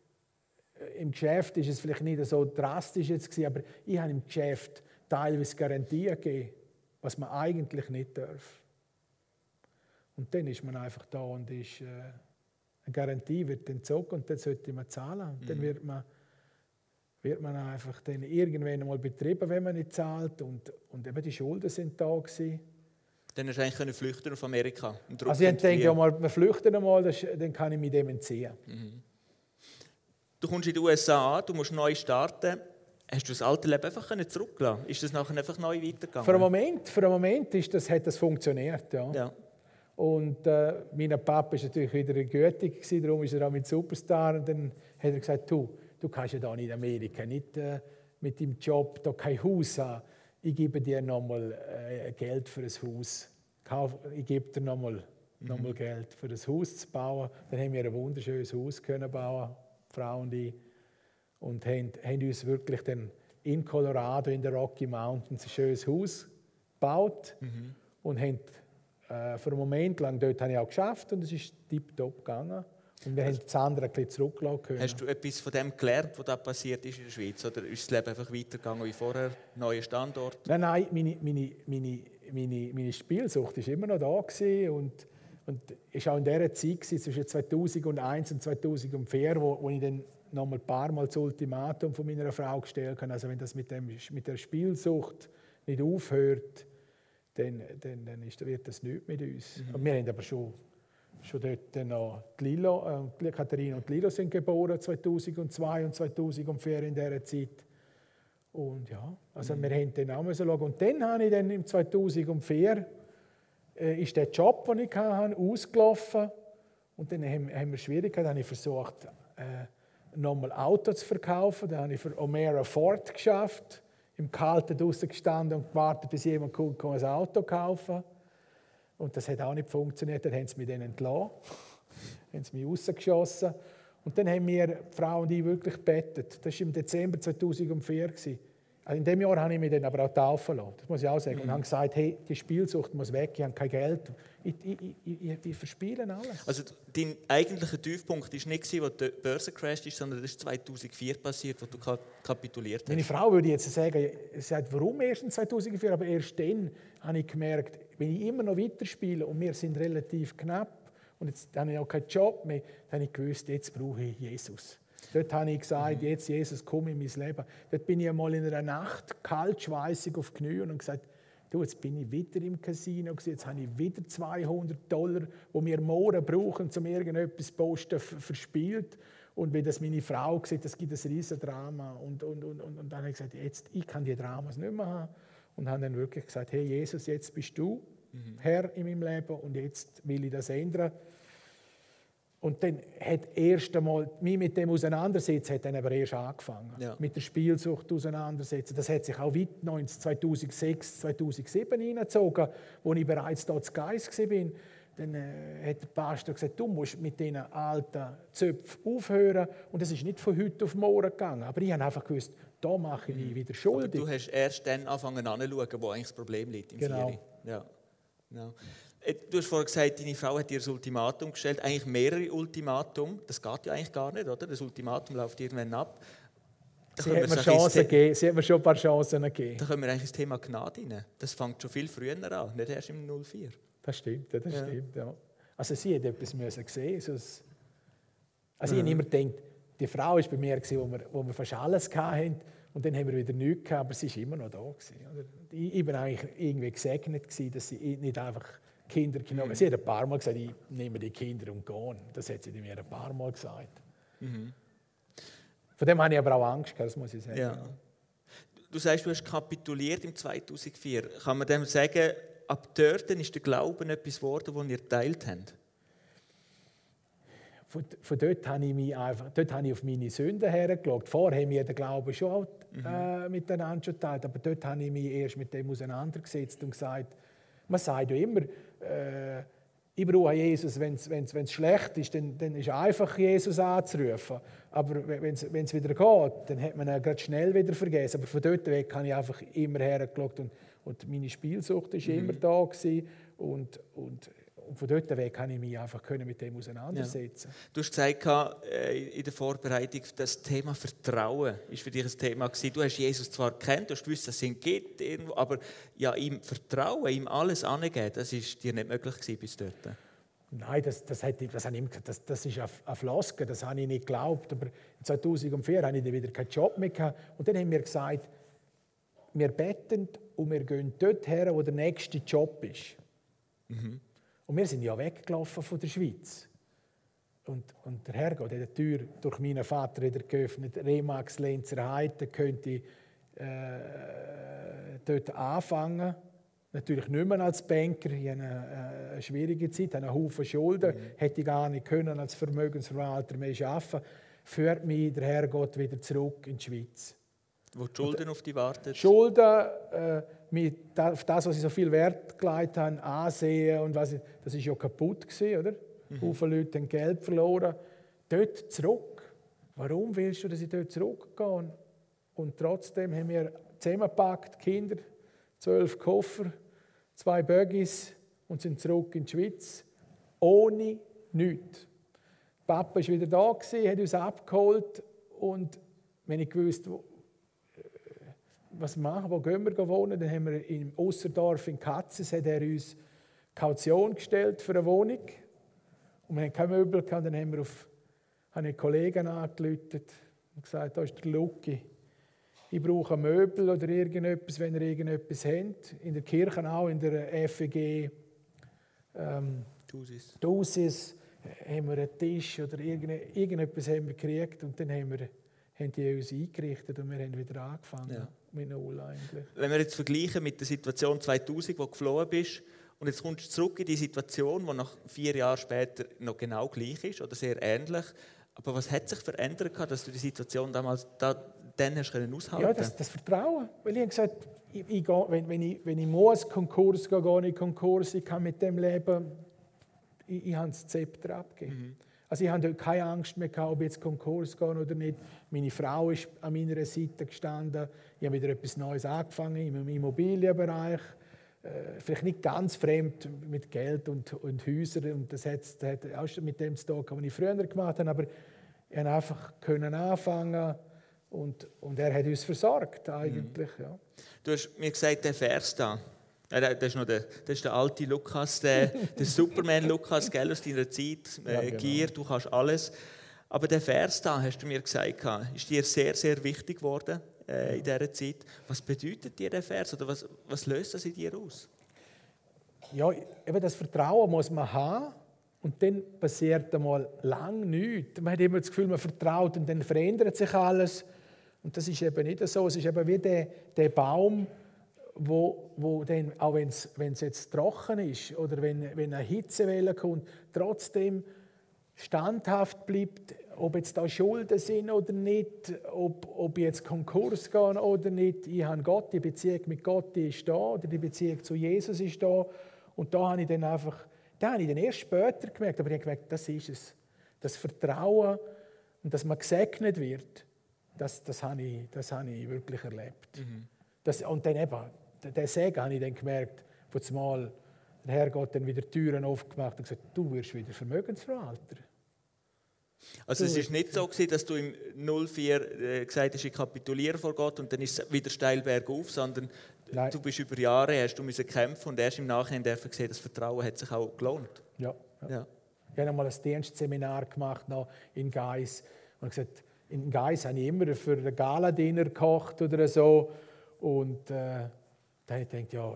Speaker 2: im Geschäft ist es vielleicht nicht so drastisch jetzt gewesen, aber ich habe im Geschäft teilweise Garantien gegeben, was man eigentlich nicht darf. Und dann ist man einfach da und ist... Äh, eine Garantie wird entzogen und dann sollte man zahlen. Und mhm. dann wird man, wird man einfach dann irgendwann mal betrieben, wenn man nicht zahlt. Und, und eben die Schulden sind da gewesen.
Speaker 1: Dann hast du eigentlich flüchten auf Amerika.
Speaker 2: Also ich denke ja mal, wir flüchten einmal, das, dann kann ich mich dem entziehen.
Speaker 1: Mhm. Du kommst in die U S A an, du musst neu starten. Hast du das alte Leben einfach zurückgelassen? Ist das nachher einfach neu weitergegangen?
Speaker 2: Für einen Moment, für einen Moment ist das, hat das funktioniert, ja. ja. Und äh, mein Papa war natürlich wieder gütig, darum ist er auch mit Superstar. Und dann hat er gesagt, du, du kannst ja da in Amerika nicht äh, mit deinem Job da kein Haus haben. Ich gebe dir nochmal äh, Geld für ein Haus. Ich gebe dir nochmal mhm. noch mal Geld für ein Haus zu bauen. Dann haben wir ein wunderschönes Haus können bauen, die Frau und ich. Und haben, haben uns wirklich dann in Colorado, in den Rocky Mountains, ein schönes Haus gebaut. Mhm. Und haben für einen Moment lang dort habe ich auch geschafft und es ist tipptopp gegangen. Und wir also, haben das andere ein bisschen zurückgelassen können.
Speaker 1: Hast du etwas von dem gelernt, was da passiert ist in der Schweiz? Oder ist das Leben einfach weitergegangen wie vorher? Neuer Standort?
Speaker 2: Nein, nein, meine, meine, meine, meine, meine Spielsucht war immer noch da gewesen und und es war auch in dieser Zeit gewesen, zwischen zweitausendeins und zweitausendvier, wo, wo ich dann noch mal ein paar Mal das Ultimatum von meiner Frau gestellt habe. Also wenn das mit, dem, mit der Spielsucht nicht aufhört, Dann, dann, dann ist, wird das nichts mit uns. Mhm. Wir haben aber schon, schon dort noch die Lilo, äh, Katharina und Lilo sind geboren, zweitausendzwei und zweitausendvier in dieser Zeit. Und ja, also mhm. wir haben dann auch schauen. Und dann habe ich dann im zweitausendvier äh, ist der Job, den ich hatte, ausgelaufen. Und dann haben, haben wir Schwierigkeiten. Dann habe ich versucht, äh, nochmal Auto zu verkaufen. Dann habe ich für O'Mara Ford geschafft. Im Kalten draußen gestanden und gewartet, bis jemand kommt, ein Auto kaufen. Und das hat auch nicht funktioniert. Dann haben sie mich dann entlassen, haben sie mich rausgeschossen. Und dann haben wir, die Frau und ich, wirklich gebettet. Das war im Dezember zweitausendvier. Also in diesem Jahr habe ich mich dann aber auch taufen lassen. Das muss ich auch sagen. Mhm. Und habe gesagt, hey, die Spielsucht muss weg, ich habe kein Geld. Ich, ich, ich, ich, ich verspiele alles.
Speaker 1: Also dein eigentlicher Tiefpunkt war nicht, als die Börse crasht ist, sondern das ist zweitausendvier passiert, als du kapituliert hast.
Speaker 2: Meine Frau würde jetzt sagen, sie sagt, warum erst in zweitausendvier? Aber erst dann habe ich gemerkt, wenn ich immer noch weiterspiele und wir sind relativ knapp und jetzt habe ich auch keinen Job mehr, dann habe ich gewusst, jetzt brauche ich Jesus. Dort habe ich gesagt, jetzt Jesus, komm in mein Leben. Dort bin ich einmal in einer Nacht kaltschweissig auf die Knie und gesagt, du, jetzt bin ich wieder im Casino, jetzt habe ich wieder zweihundert Dollar, die wir morgen brauchen, um irgendetwas zu posten, verspielt. Und wenn das meine Frau sieht, das gibt ein riesen Drama. Und, und, und, und dann habe ich gesagt, jetzt, ich kann die Dramas nicht mehr haben. Und habe dann wirklich gesagt, hey Jesus, jetzt bist du mhm. Herr in meinem Leben und jetzt will ich das ändern. Und dann hat erst einmal mich mit dem auseinandersetzen, hat dann aber erst angefangen.
Speaker 1: Ja.
Speaker 2: Mit der Spielsucht auseinandersetzen. Das hat sich auch weit noch ins zweitausendsechs, zweitausendsieben hineingezogen, als ich bereits dort zu Geist war. Dann äh, hat der Pastor gesagt, du musst mit diesen alten Zöpfen aufhören. Und das ist nicht von heute auf morgen gegangen. Aber ich habe einfach gewusst, da mache ich mich wieder schuldig.
Speaker 1: Aber du hast erst dann angefangen anzuschauen, wo eigentlich das Problem liegt im
Speaker 2: Genau.
Speaker 1: Vieri. Ja. Ja. Du hast vorhin gesagt, deine Frau hat dir ein Ultimatum gestellt, eigentlich mehrere Ultimatum. Das geht ja eigentlich gar nicht, oder? Das Ultimatum läuft irgendwann ab. Da
Speaker 2: Sie hat, mir
Speaker 1: wir
Speaker 2: Chancen gegeben. Sie hat mir schon ein paar Chancen gegeben.
Speaker 1: Da können wir eigentlich das Thema Gnade rein. Das fängt schon viel früher an, nicht erst im null vier.
Speaker 2: Das stimmt, das
Speaker 1: Ja.
Speaker 2: stimmt. Ja. Also sie hat etwas müssen sehen. Also, es- also
Speaker 1: Mhm.
Speaker 2: ich habe immer gedacht, die Frau war bei mir, gewesen, wo, wir, wo wir fast alles hatten. Und dann haben wir wieder nichts gehabt, aber sie war immer noch da. Gewesen, oder? Ich, ich war eigentlich irgendwie gesegnet, gewesen, dass sie nicht einfach Kinder genommen hat. Sie hat ein paar Mal gesagt, ich nehme die Kinder und gehe. Das hat sie mir ein paar Mal gesagt.
Speaker 1: Mhm.
Speaker 2: Von dem habe ich aber auch Angst gehabt, das muss ich sagen.
Speaker 1: Ja. Du sagst, du hast kapituliert im zweitausendvier. Kann man dem sagen, ab dort ist der Glauben etwas geworden, das ihr geteilt habt?
Speaker 2: Von, von dort habe ich mich einfach, dort habe ich auf meine Sünden hergeschaut. Vorher haben wir den Glauben schon auch, äh, miteinander schon geteilt, aber dort habe ich mich erst mit dem auseinandergesetzt und gesagt, man sagt ja immer, äh, ich brauche Jesus, wenn es schlecht ist, dann, dann ist einfach Jesus anzurufen. Aber wenn es wieder geht, dann hat man ihn gerade schnell wieder vergessen. Aber von dort weg habe ich einfach immer hergeschaut und, und meine Spielsucht war
Speaker 1: Mhm.
Speaker 2: immer da gewesen. Und, und, und von dort weg kann ich mich einfach können mit dem auseinandersetzen.
Speaker 1: Ja. Du hast gesagt äh, in der Vorbereitung, das Thema Vertrauen ist für dich ein Thema gewesen. Du hast Jesus zwar gekannt, du hast gewusst, dass es ihn gibt, irgendwo, aber ja, ihm vertrauen, ihm alles angeben, das ist dir nicht möglich gewesen bis dort.
Speaker 2: Nein, das, das, hätte ich, das, habe ich immer, das, das ist eine Floskel, das habe ich nicht geglaubt. Aber zweitausendvier hatte ich dann wieder keinen Job mehr gehabt. Und dann haben wir gesagt, wir beten und wir gehen dort her, wo der nächste Job ist.
Speaker 1: Mhm.
Speaker 2: Und wir sind ja weggelaufen von der Schweiz. Und, und der Herrgott hat die Tür durch meinen Vater wieder geöffnet. Remax Lenzer Heide könnte ich äh, dort anfangen. Natürlich nicht mehr als Banker. Ich hatte eine, eine schwierige Zeit, einen Haufen Schulden. Mhm. Hätte ich gar nicht können als Vermögensverwalter mehr arbeiten. Führt mich der Herrgott wieder zurück in die Schweiz.
Speaker 1: Wo die Schulden und, auf dich warten?
Speaker 2: Schulden, äh, mit, auf das, was ich so viel Wert gelegt habe, Ansehen und was ich, das war ja kaputt gewesen, oder? Mhm. Viele Leute haben Geld verloren. Dort zurück. Warum willst du, dass ich dort zurückgehe? Und trotzdem haben wir zusammengepackt, Kinder, zwölf Koffer, zwei Buggies und sind zurück in die Schweiz. Ohne nichts. Papa war wieder da, hat uns abgeholt und wenn ich gewusst, was machen, wo gehen wir wohnen, dann haben wir im Osserdorf in Katzes hat er uns Kaution gestellt für eine Wohnung und wir haben keine Möbel gehabt, dann haben wir auf habe einen Kollegen angerufen und gesagt, da ist der Lucky. Ich brauche ein Möbel oder irgendetwas, wenn ihr irgendetwas habt. In der Kirche auch, in der F E G ähm,
Speaker 1: Dosis.
Speaker 2: Dosis haben wir einen Tisch oder irgendetwas haben wir gekriegt und dann haben, wir, haben die uns eingerichtet und wir haben wieder angefangen
Speaker 1: Ja.
Speaker 2: mit Null eigentlich.
Speaker 1: Wenn wir jetzt vergleichen mit der Situation zweitausend, wo du geflohen bist, und jetzt kommst du zurück in die Situation, die nach vier Jahren später noch genau gleich ist oder sehr ähnlich. Aber was hat sich verändert, dass du die Situation damals da, dann hast können aushalten?
Speaker 2: Ja, das, das Vertrauen. Weil ich habe gesagt, ich, ich gehe, wenn, wenn, ich, wenn ich muss Konkurs gehen, gehe ich Konkurs. Ich kann mit dem leben. Ich, ich habe das Zepter abgegeben. Mhm. Also ich hatte keine Angst mehr gehabt, ob ich jetzt Konkurs gehe oder nicht. Meine Frau ist an meiner Seite gestanden. Ich habe wieder etwas Neues angefangen im Immobilienbereich. Äh, vielleicht nicht ganz fremd mit Geld und, und Häusern. Und das hat, das hat auch schon mit dem zu tun, was ich früher gemacht habe. Aber ich konnte einfach können anfangen und, und er hat uns versorgt eigentlich. Mhm. Ja.
Speaker 1: Du hast mir gesagt, der Vers da, das ist, noch der, das ist der alte Lukas, der, der Superman-Lukas aus deiner Zeit, äh, ja, genau. Gier, du kannst alles. Aber der Vers da, hast du mir gesagt, ist dir sehr, sehr wichtig geworden äh, in dieser Zeit. Was bedeutet dir der Vers oder was, was löst das in dir aus?
Speaker 2: Ja, eben das Vertrauen muss man haben und dann passiert einmal lang nichts. Man hat immer das Gefühl, man vertraut und dann verändert sich alles. Und das ist eben nicht so. Es ist eben wie der, der Baum, wo, wo dann, auch wenn es jetzt trocken ist oder wenn, wenn eine Hitzewelle kommt, trotzdem standhaft bleibt, ob jetzt da Schulden sind oder nicht, ob, ob ich jetzt Konkurs gehen oder nicht. Ich habe Gott, die Beziehung mit Gott, die ist da, oder die Beziehung zu Jesus ist da. Und da habe ich dann einfach, da habe ich dann erst später gemerkt, aber ich habe gemerkt, das ist es. Das Vertrauen und dass man gesegnet wird, das, das, habe, ich, das habe ich wirklich erlebt. Mhm. Das, und dann eben, den Segen habe ich dann gemerkt, von zumal der Herrgott dann wieder Türen aufgemacht und gesagt, du wirst wieder Vermögensverwalter.
Speaker 1: Also es war nicht so gewesen, dass du im null vier äh, gesagt hast, ich kapituliere vor Gott und dann ist es wieder steil bergauf, sondern Nein. du bist über Jahre, hast du müssen kämpfen und erst im Nachhinein dürfen gesehen, das Vertrauen hat sich auch gelohnt.
Speaker 2: Ja. ja. ja. Ich habe noch mal ein Dienstseminar gemacht noch in Gais und gesagt, in Gais habe ich immer für einen Gala-Dinner gekocht oder so und äh, da habe ich gedacht, ja,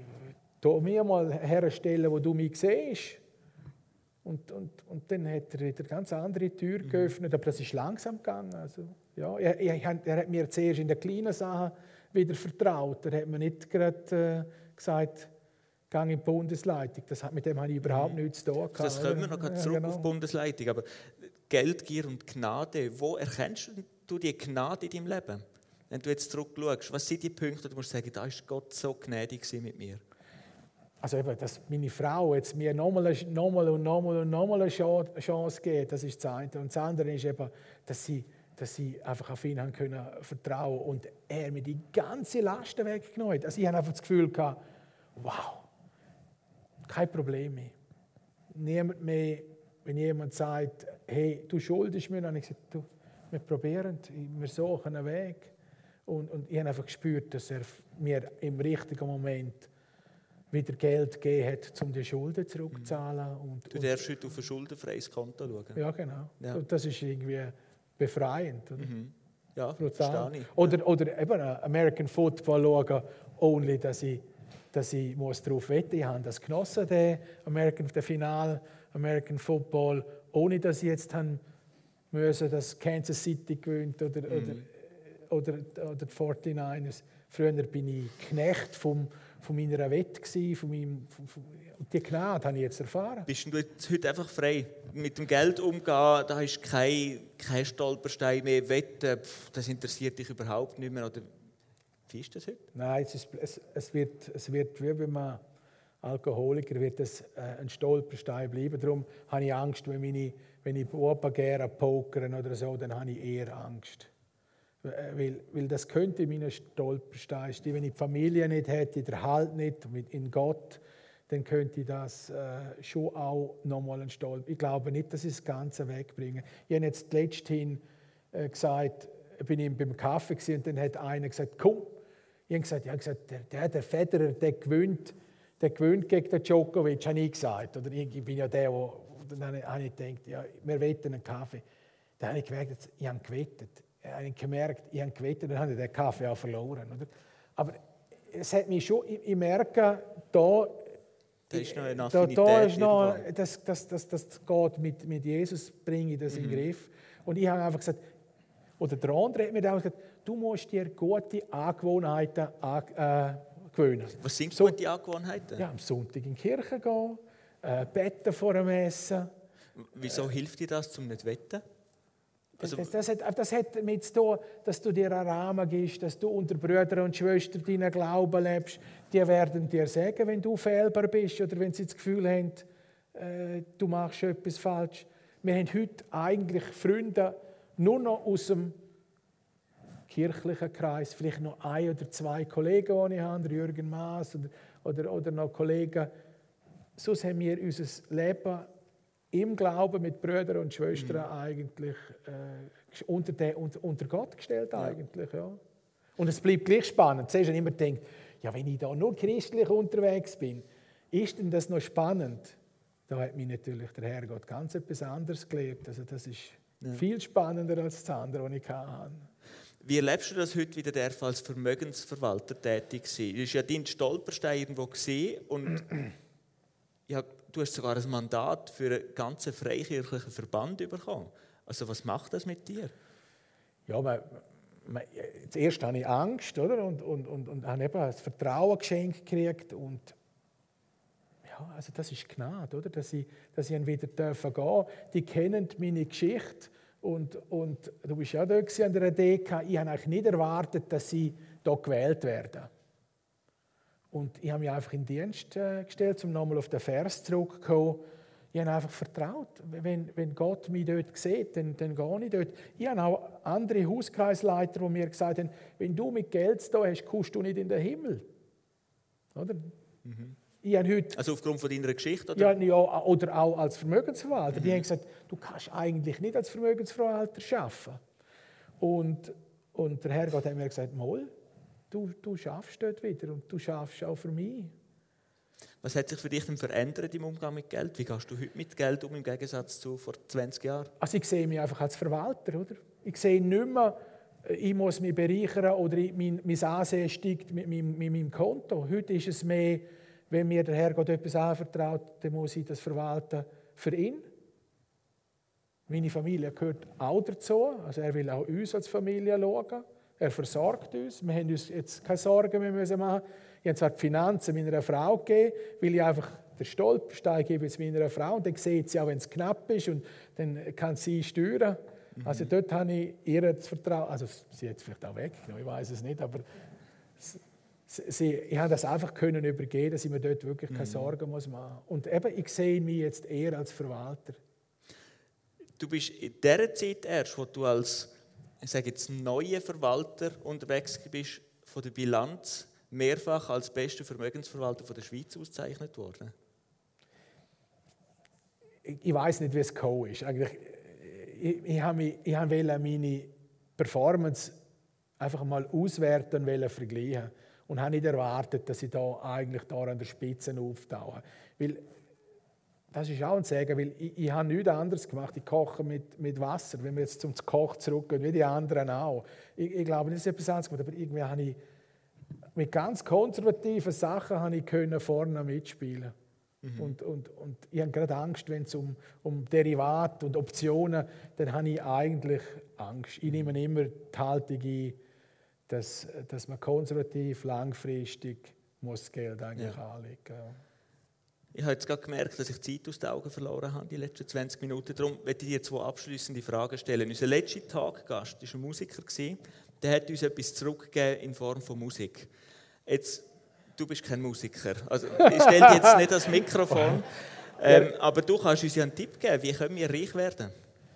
Speaker 2: tu mir mal herstellen, wo du mich siehst. Und, und, und dann hat er wieder eine ganz andere Tür geöffnet, aber das ist langsam gegangen. Also, ja, er, er, er hat mir zuerst in den kleinen Sachen wieder vertraut. Er hat mir nicht gerade äh, gesagt, geh in die Bundesleitung. Das hat, mit dem habe ich überhaupt mhm. nichts zu tun.
Speaker 1: Das kommen wir noch ja, zurück genau. auf die Bundesleitung. Aber Geldgier und Gnade, wo erkennst du die Gnade in deinem Leben? Wenn du jetzt zurückschaust, was sind die Punkte, wo du musst sagen, da war Gott so gnädig mit mir?
Speaker 2: Also eben, dass meine Frau jetzt mir nochmal noch mal und nochmal und nochmal eine Chance gibt, das ist das eine. Und das andere ist eben, dass sie, dass sie einfach auf ihn haben können vertrauen und er mir die ganze Last weggenommen hat. Also ich habe einfach das Gefühl gehabt, wow, kein Problem mehr. Niemand mehr, wenn jemand sagt, hey, du schuldest mir, dann habe ich gesagt, du, wir probieren, wir suchen einen Weg. Und, und ich habe einfach gespürt, dass er mir im richtigen Moment wieder Geld gegeben hat, um die Schulden zurückzuzahlen. Und,
Speaker 1: du darfst heute auf ein schuldenfreies Konto schauen.
Speaker 2: Ja, genau. Ja. Und das ist irgendwie befreiend. Oder?
Speaker 1: Mhm. Ja, verstehe ich.
Speaker 2: Oder, oder eben American Football schauen, ohne dass ich, dass ich muss darauf wetten muss. Ich habe das genossen, den American, den Final American Football, ohne dass ich jetzt haben müssen, dass Kansas City gewinnt oder, mhm. oder, oder, oder die forty-niners. Früher bin ich Knecht vom von meiner Wette gsi, von meinem, von, von, und die Gnade habe ich jetzt erfahren.
Speaker 1: Bist du jetzt heute einfach frei? Mit dem Geld umgehen, da ist kein, kein Stolperstein mehr, Wetten, pff, das interessiert dich überhaupt nicht mehr, oder wie ist das heute?
Speaker 2: Nein, es, ist, es, es, wird, es wird, wie wenn man Alkoholiker, wird es äh, ein Stolperstein bleiben. Darum habe ich Angst, wenn, meine, wenn ich Opa gerne pokern oder so, dann habe ich eher Angst. Weil, weil das könnte mein Stolperstein sein. Wenn ich die Familie nicht hätte, der Halt nicht, in Gott, dann könnte ich das äh, schon auch nochmal ein Stolper. Ich glaube nicht, dass ich das Ganze wegbringe. Ich habe jetzt letzthin äh, gesagt, bin ich beim Kaffee gewesen, und dann hat einer gesagt, komm. Ich habe gesagt, ich habe gesagt der, der, der Federer, der gewinnt, der gewinnt gegen den Djokovic, habe ich gesagt. Oder ich bin ja der, der, dann habe ich gedacht, ja, wir wetten einen Kaffee. Dann habe ich gemerkt, ich habe gewettet. Ich habe gemerkt, ich habe gewettet, dann habe ich den Kaffee auch verloren. Oder? Aber es hat mich schon, ich, ich merke, da,
Speaker 1: da ist noch eine
Speaker 2: Affinität. Da, da ist noch, das, das, das, das geht mit, mit Jesus, bringe ich das mhm. in den Griff. Und ich habe einfach gesagt, oder der andere hat mir auch gesagt, du musst dir gute Angewohnheiten äh, gewöhnen.
Speaker 1: Was sind
Speaker 2: so,
Speaker 1: gute Angewohnheiten?
Speaker 2: Ja, am Sonntag in die Kirche gehen, äh, beten vor dem Essen.
Speaker 1: Wieso äh, hilft dir das, um nicht zu wetten?
Speaker 2: Also, das, das, hat, das hat damit zu tun, dass du dir einen Rahmen gibst, dass du unter Brüdern und Schwestern deinen Glauben lebst. Die werden dir sagen, wenn du fehlbar bist oder wenn sie das Gefühl haben, äh, du machst etwas falsch. Wir haben heute eigentlich Freunde nur noch aus dem kirchlichen Kreis, vielleicht noch ein oder zwei Kollegen, die ich habe, Jürgen Maas oder, oder, oder noch Kollegen. Sonst haben wir unser Leben im Glauben mit Brüdern und Schwestern mhm. eigentlich äh, unter, den, unter, unter Gott gestellt. Ja. Eigentlich, ja. Und es bleibt gleich spannend. Zuerst habe ich immer gedacht, ja, wenn ich da nur christlich unterwegs bin, ist denn das noch spannend? Da hat mich natürlich der Herrgott ganz etwas anderes gelehrt. Also das ist ja. viel spannender als das andere, was ich hatte.
Speaker 1: Wie erlebst du das heute wieder, der als Vermögensverwalter tätig war? Das war ja dein Stolperstein irgendwo und ja, du hast sogar ein Mandat für einen ganzen freikirchlichen Verband bekommen. Also was macht das mit dir?
Speaker 2: Ja, man, man, zuerst hatte ich Angst, oder? Und, und, und, und habe eben das Vertrauen geschenkt gekriegt und ja, ja, also das ist Gnade, oder? Dass ich, dass ich wieder gehen dürfen. Die kennen meine Geschichte. Und, und du bist ja da an der D K. Ich habe eigentlich nicht erwartet, dass sie hier gewählt werden. Und ich habe mich einfach in den Dienst äh, gestellt, um nochmal auf den Vers zurückzukommen. Ich habe einfach vertraut. Wenn, wenn Gott mich dort sieht, dann, dann gehe ich dort. Ich habe auch andere Hauskreisleiter, die mir gesagt haben, wenn du mit Geld da hast, kommst du nicht in den Himmel. Oder? Mhm. Ich habe heute,
Speaker 1: also aufgrund von deiner Geschichte? Oder,
Speaker 2: ja, ja, oder auch als Vermögensverwalter. Mhm. Die haben gesagt, du kannst eigentlich nicht als Vermögensverwalter arbeiten. Und, und der Herrgott hat mir gesagt, Moll, du, du schaffst dort wieder und du schaffst auch für mich.
Speaker 1: Was hat sich für dich denn verändert im Umgang mit Geld? Wie gehst du heute mit Geld um im Gegensatz zu vor zwanzig Jahren?
Speaker 2: Also ich sehe mich einfach als Verwalter. Oder? Ich sehe nicht mehr, ich muss mich bereichern oder mein, mein Ansehen steigt mit meinem, mit meinem Konto. Heute ist es mehr, wenn mir der Herrgott etwas anvertraut, dann muss ich das verwalten für ihn. Meine Familie gehört auch dazu. Also er will auch uns als Familie schauen. Er versorgt uns. Wir haben uns jetzt keine Sorgen mehr müssen machen. Ich habe zwar die Finanzen meiner Frau gegeben, weil ich einfach den Stolperstein gebe jetzt meiner Frau. Und dann sieht sie auch, wenn es knapp ist, und dann kann sie steuern. Mhm. Also dort habe ich ihr das Vertrauen. Also sie hat es vielleicht auch weggenommen, ich weiß es nicht, aber sie, ich habe das einfach können übergeben, dass ich mir dort wirklich keine Sorgen machen muss. Und eben, ich sehe mich jetzt eher als Verwalter.
Speaker 1: Du bist in dieser Zeit erst, wo du als, ich sage jetzt, neuer Verwalter unterwegs bist, von der Bilanz mehrfach als bester Vermögensverwalter von der Schweiz ausgezeichnet worden.
Speaker 2: Ich, ich weiß nicht, wie es gekommen ist. Eigentlich, ich, ich, habe mich, ich wollte meine Performance einfach mal auswerten und vergleichen. Und habe nicht erwartet, dass ich da eigentlich da an der Spitze auftauche. Weil, das ist auch ein Sagen, weil ich, ich habe nichts anderes gemacht. Ich koche mit, mit Wasser, wenn wir jetzt zum Koch zurückgehen, wie die anderen auch. Ich, ich glaube, das ist etwas anderes gemacht, aber irgendwie habe ich mit ganz konservativen Sachen habe ich können vorne mitspielen. Mhm. Und, und, und ich habe gerade Angst, wenn es um, um Derivate und Optionen geht, dann habe ich eigentlich Angst. Ich nehme immer die Haltung ein, dass, dass man konservativ, langfristig muss das Geld eigentlich ja. anlegen. Ja.
Speaker 1: Ich habe jetzt gerade gemerkt, dass ich Zeit aus den Augen verloren habe, die letzten zwanzig Minuten. Darum möchte ich dir zwei abschliessende Fragen stellen. Unser letzter Taggast war ein Musiker. Der hat uns etwas zurückgegeben in Form von Musik. Jetzt, du bist kein Musiker. Also, ich stelle dir jetzt nicht das Mikrofon. Ähm, aber du kannst uns ja einen Tipp geben. Wie können wir reich werden?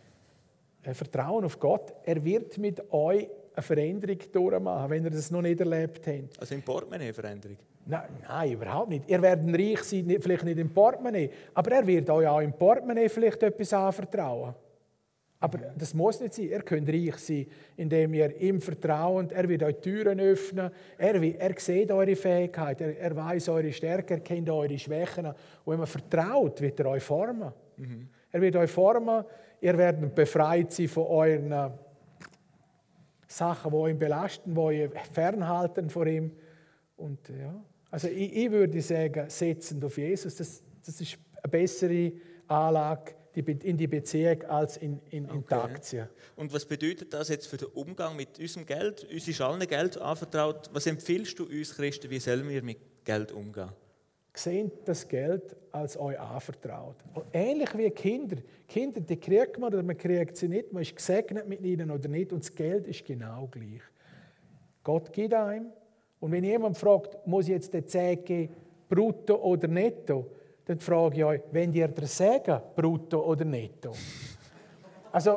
Speaker 2: Vertrauen auf Gott. Er wird mit euch eine Veränderung durchmachen, wenn ihr das noch nicht erlebt habt.
Speaker 1: Also im Portemonnaie eine Veränderung?
Speaker 2: Nein, nein, überhaupt nicht. Ihr werdet reich sein, vielleicht nicht im Portemonnaie, aber er wird euch auch im Portemonnaie vielleicht etwas anvertrauen. Aber das muss nicht sein. Ihr könnt reich sein, indem ihr ihm vertraut. Er wird euch Türen öffnen. Er, er sieht eure Fähigkeit. Er, er weiß eure Stärken, er kennt eure Schwächen. Und wenn man vertraut, wird er euch formen. Mhm. Er wird euch formen. Ihr werdet befreit sein von euren Sachen, die euch belasten, die euch fernhalten von ihm. Und, ja. Also ich, ich würde sagen, setzend auf Jesus, das, das ist eine bessere Anlage in die Beziehung als in, in, in okay. die Aktien.
Speaker 1: Und was bedeutet das jetzt für den Umgang mit unserem Geld? Uns ist allen Geld anvertraut. Was empfiehlst du uns Christen, wie sollen wir mit Geld umgehen?
Speaker 2: Seht das Geld als euch anvertraut. Und ähnlich wie Kinder. Kinder, die kriegt man oder man kriegt sie nicht. Man ist gesegnet mit ihnen oder nicht. Und das Geld ist genau gleich. Gott gibt einem. Und wenn jemand fragt, muss ich jetzt den zehn geben, brutto oder netto, dann frage ich euch, wenn ihr der sagen, brutto oder netto? Also,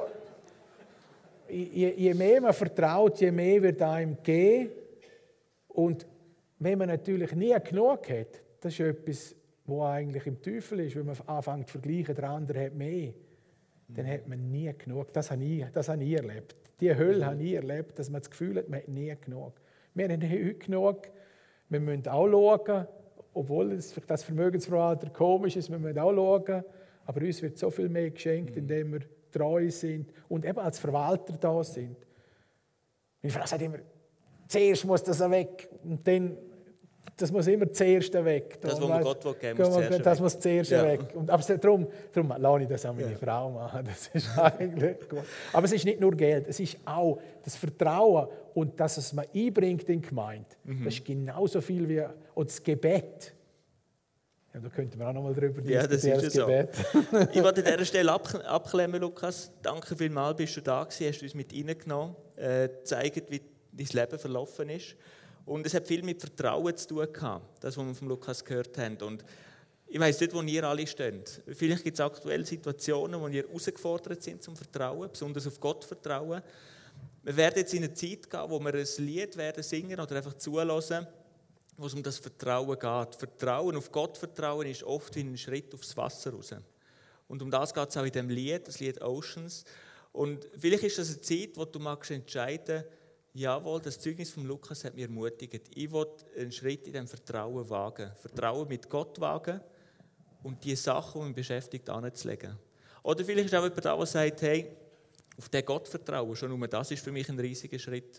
Speaker 2: je, je mehr man vertraut, je mehr wird einem geben. Und wenn man natürlich nie genug hat, das ist etwas, was eigentlich im Teufel ist, wenn man anfängt zu vergleichen, der andere hat mehr, dann hat man nie genug. Das habe ich, das habe ich erlebt. Die Hölle habe ich erlebt, dass man das Gefühl hat, man hat nie genug. Wir haben heute genug. Wir müssen auch schauen, obwohl es für das Vermögensverwalter komisch ist, wir müssen auch schauen. Aber uns wird so viel mehr geschenkt, indem wir treu sind und eben als Verwalter da sind. Meine Frau sagt immer, zuerst muss das weg und dann, das muss immer zuerst weg.
Speaker 1: Das, was man Gott will geben, muss
Speaker 2: zuerst weg. Das muss zuerst ja. weg. Und, aber darum, darum lasse ich das an meine ja. Frau machen. Das ist eigentlich gut. Aber es ist nicht nur Geld, es ist auch das Vertrauen und dass es man einbringt in die Gemeinde. Mhm. Das ist genauso viel wie und das Gebet. Ja, da könnten wir auch noch mal drüber
Speaker 1: ja,
Speaker 2: diskutieren.
Speaker 1: Das ist ja so. Ich wollte an dieser Stelle ab, abklemmen, Lukas. Danke vielmals, bist du da gewesen, hast du uns mit reingenommen, äh, gezeigt, wie dein Leben verlaufen ist. Und es hat viel mit Vertrauen zu tun gehabt, das, was wir von Lukas gehört haben. Und ich weiss nicht, wo ihr alle steht. Vielleicht gibt es aktuelle Situationen, wo ihr herausgefordert sind zum Vertrauen, besonders auf Gott vertrauen. Wir werden jetzt in eine Zeit gehen, wo wir ein Lied werden singen oder einfach zuhören, wo es um das Vertrauen geht. Vertrauen auf Gott vertrauen ist oft wie ein Schritt aufs Wasser raus. Und um das geht es auch in diesem Lied, das Lied Oceans. Und vielleicht ist das eine Zeit, wo du magst entscheiden, jawohl, das Zeugnis von Lukas hat mich ermutigt. Ich will einen Schritt in diesem Vertrauen wagen. Vertrauen mit Gott wagen und die Sachen, die mich beschäftigt, anzulegen. Oder vielleicht ist auch jemand da, der sagt, hey, auf den Gott vertrauen, schon nur das ist für mich ein riesiger Schritt.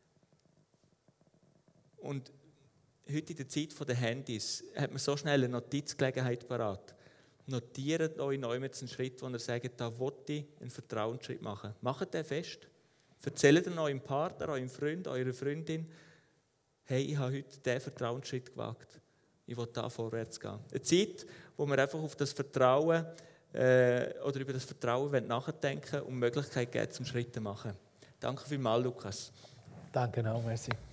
Speaker 1: Und heute in der Zeit der Handys hat man so schnell eine Notizgelegenheit parat. Notiert euch neu einen Schritt, wo ihr sagt, da will ich einen Vertrauensschritt machen. Macht den fest. Erzählt ihr eurem Partner, eurem Freund, eurer Freundin, hey, ich habe heute diesen Vertrauensschritt gewagt. Ich will da vorwärts gehen. Eine Zeit, wo wir einfach auf das Vertrauen äh, oder über das Vertrauen nachdenken und Möglichkeit geben, zum Schritt zu machen. Danke vielmals, Lukas.
Speaker 2: Danke auch, merci.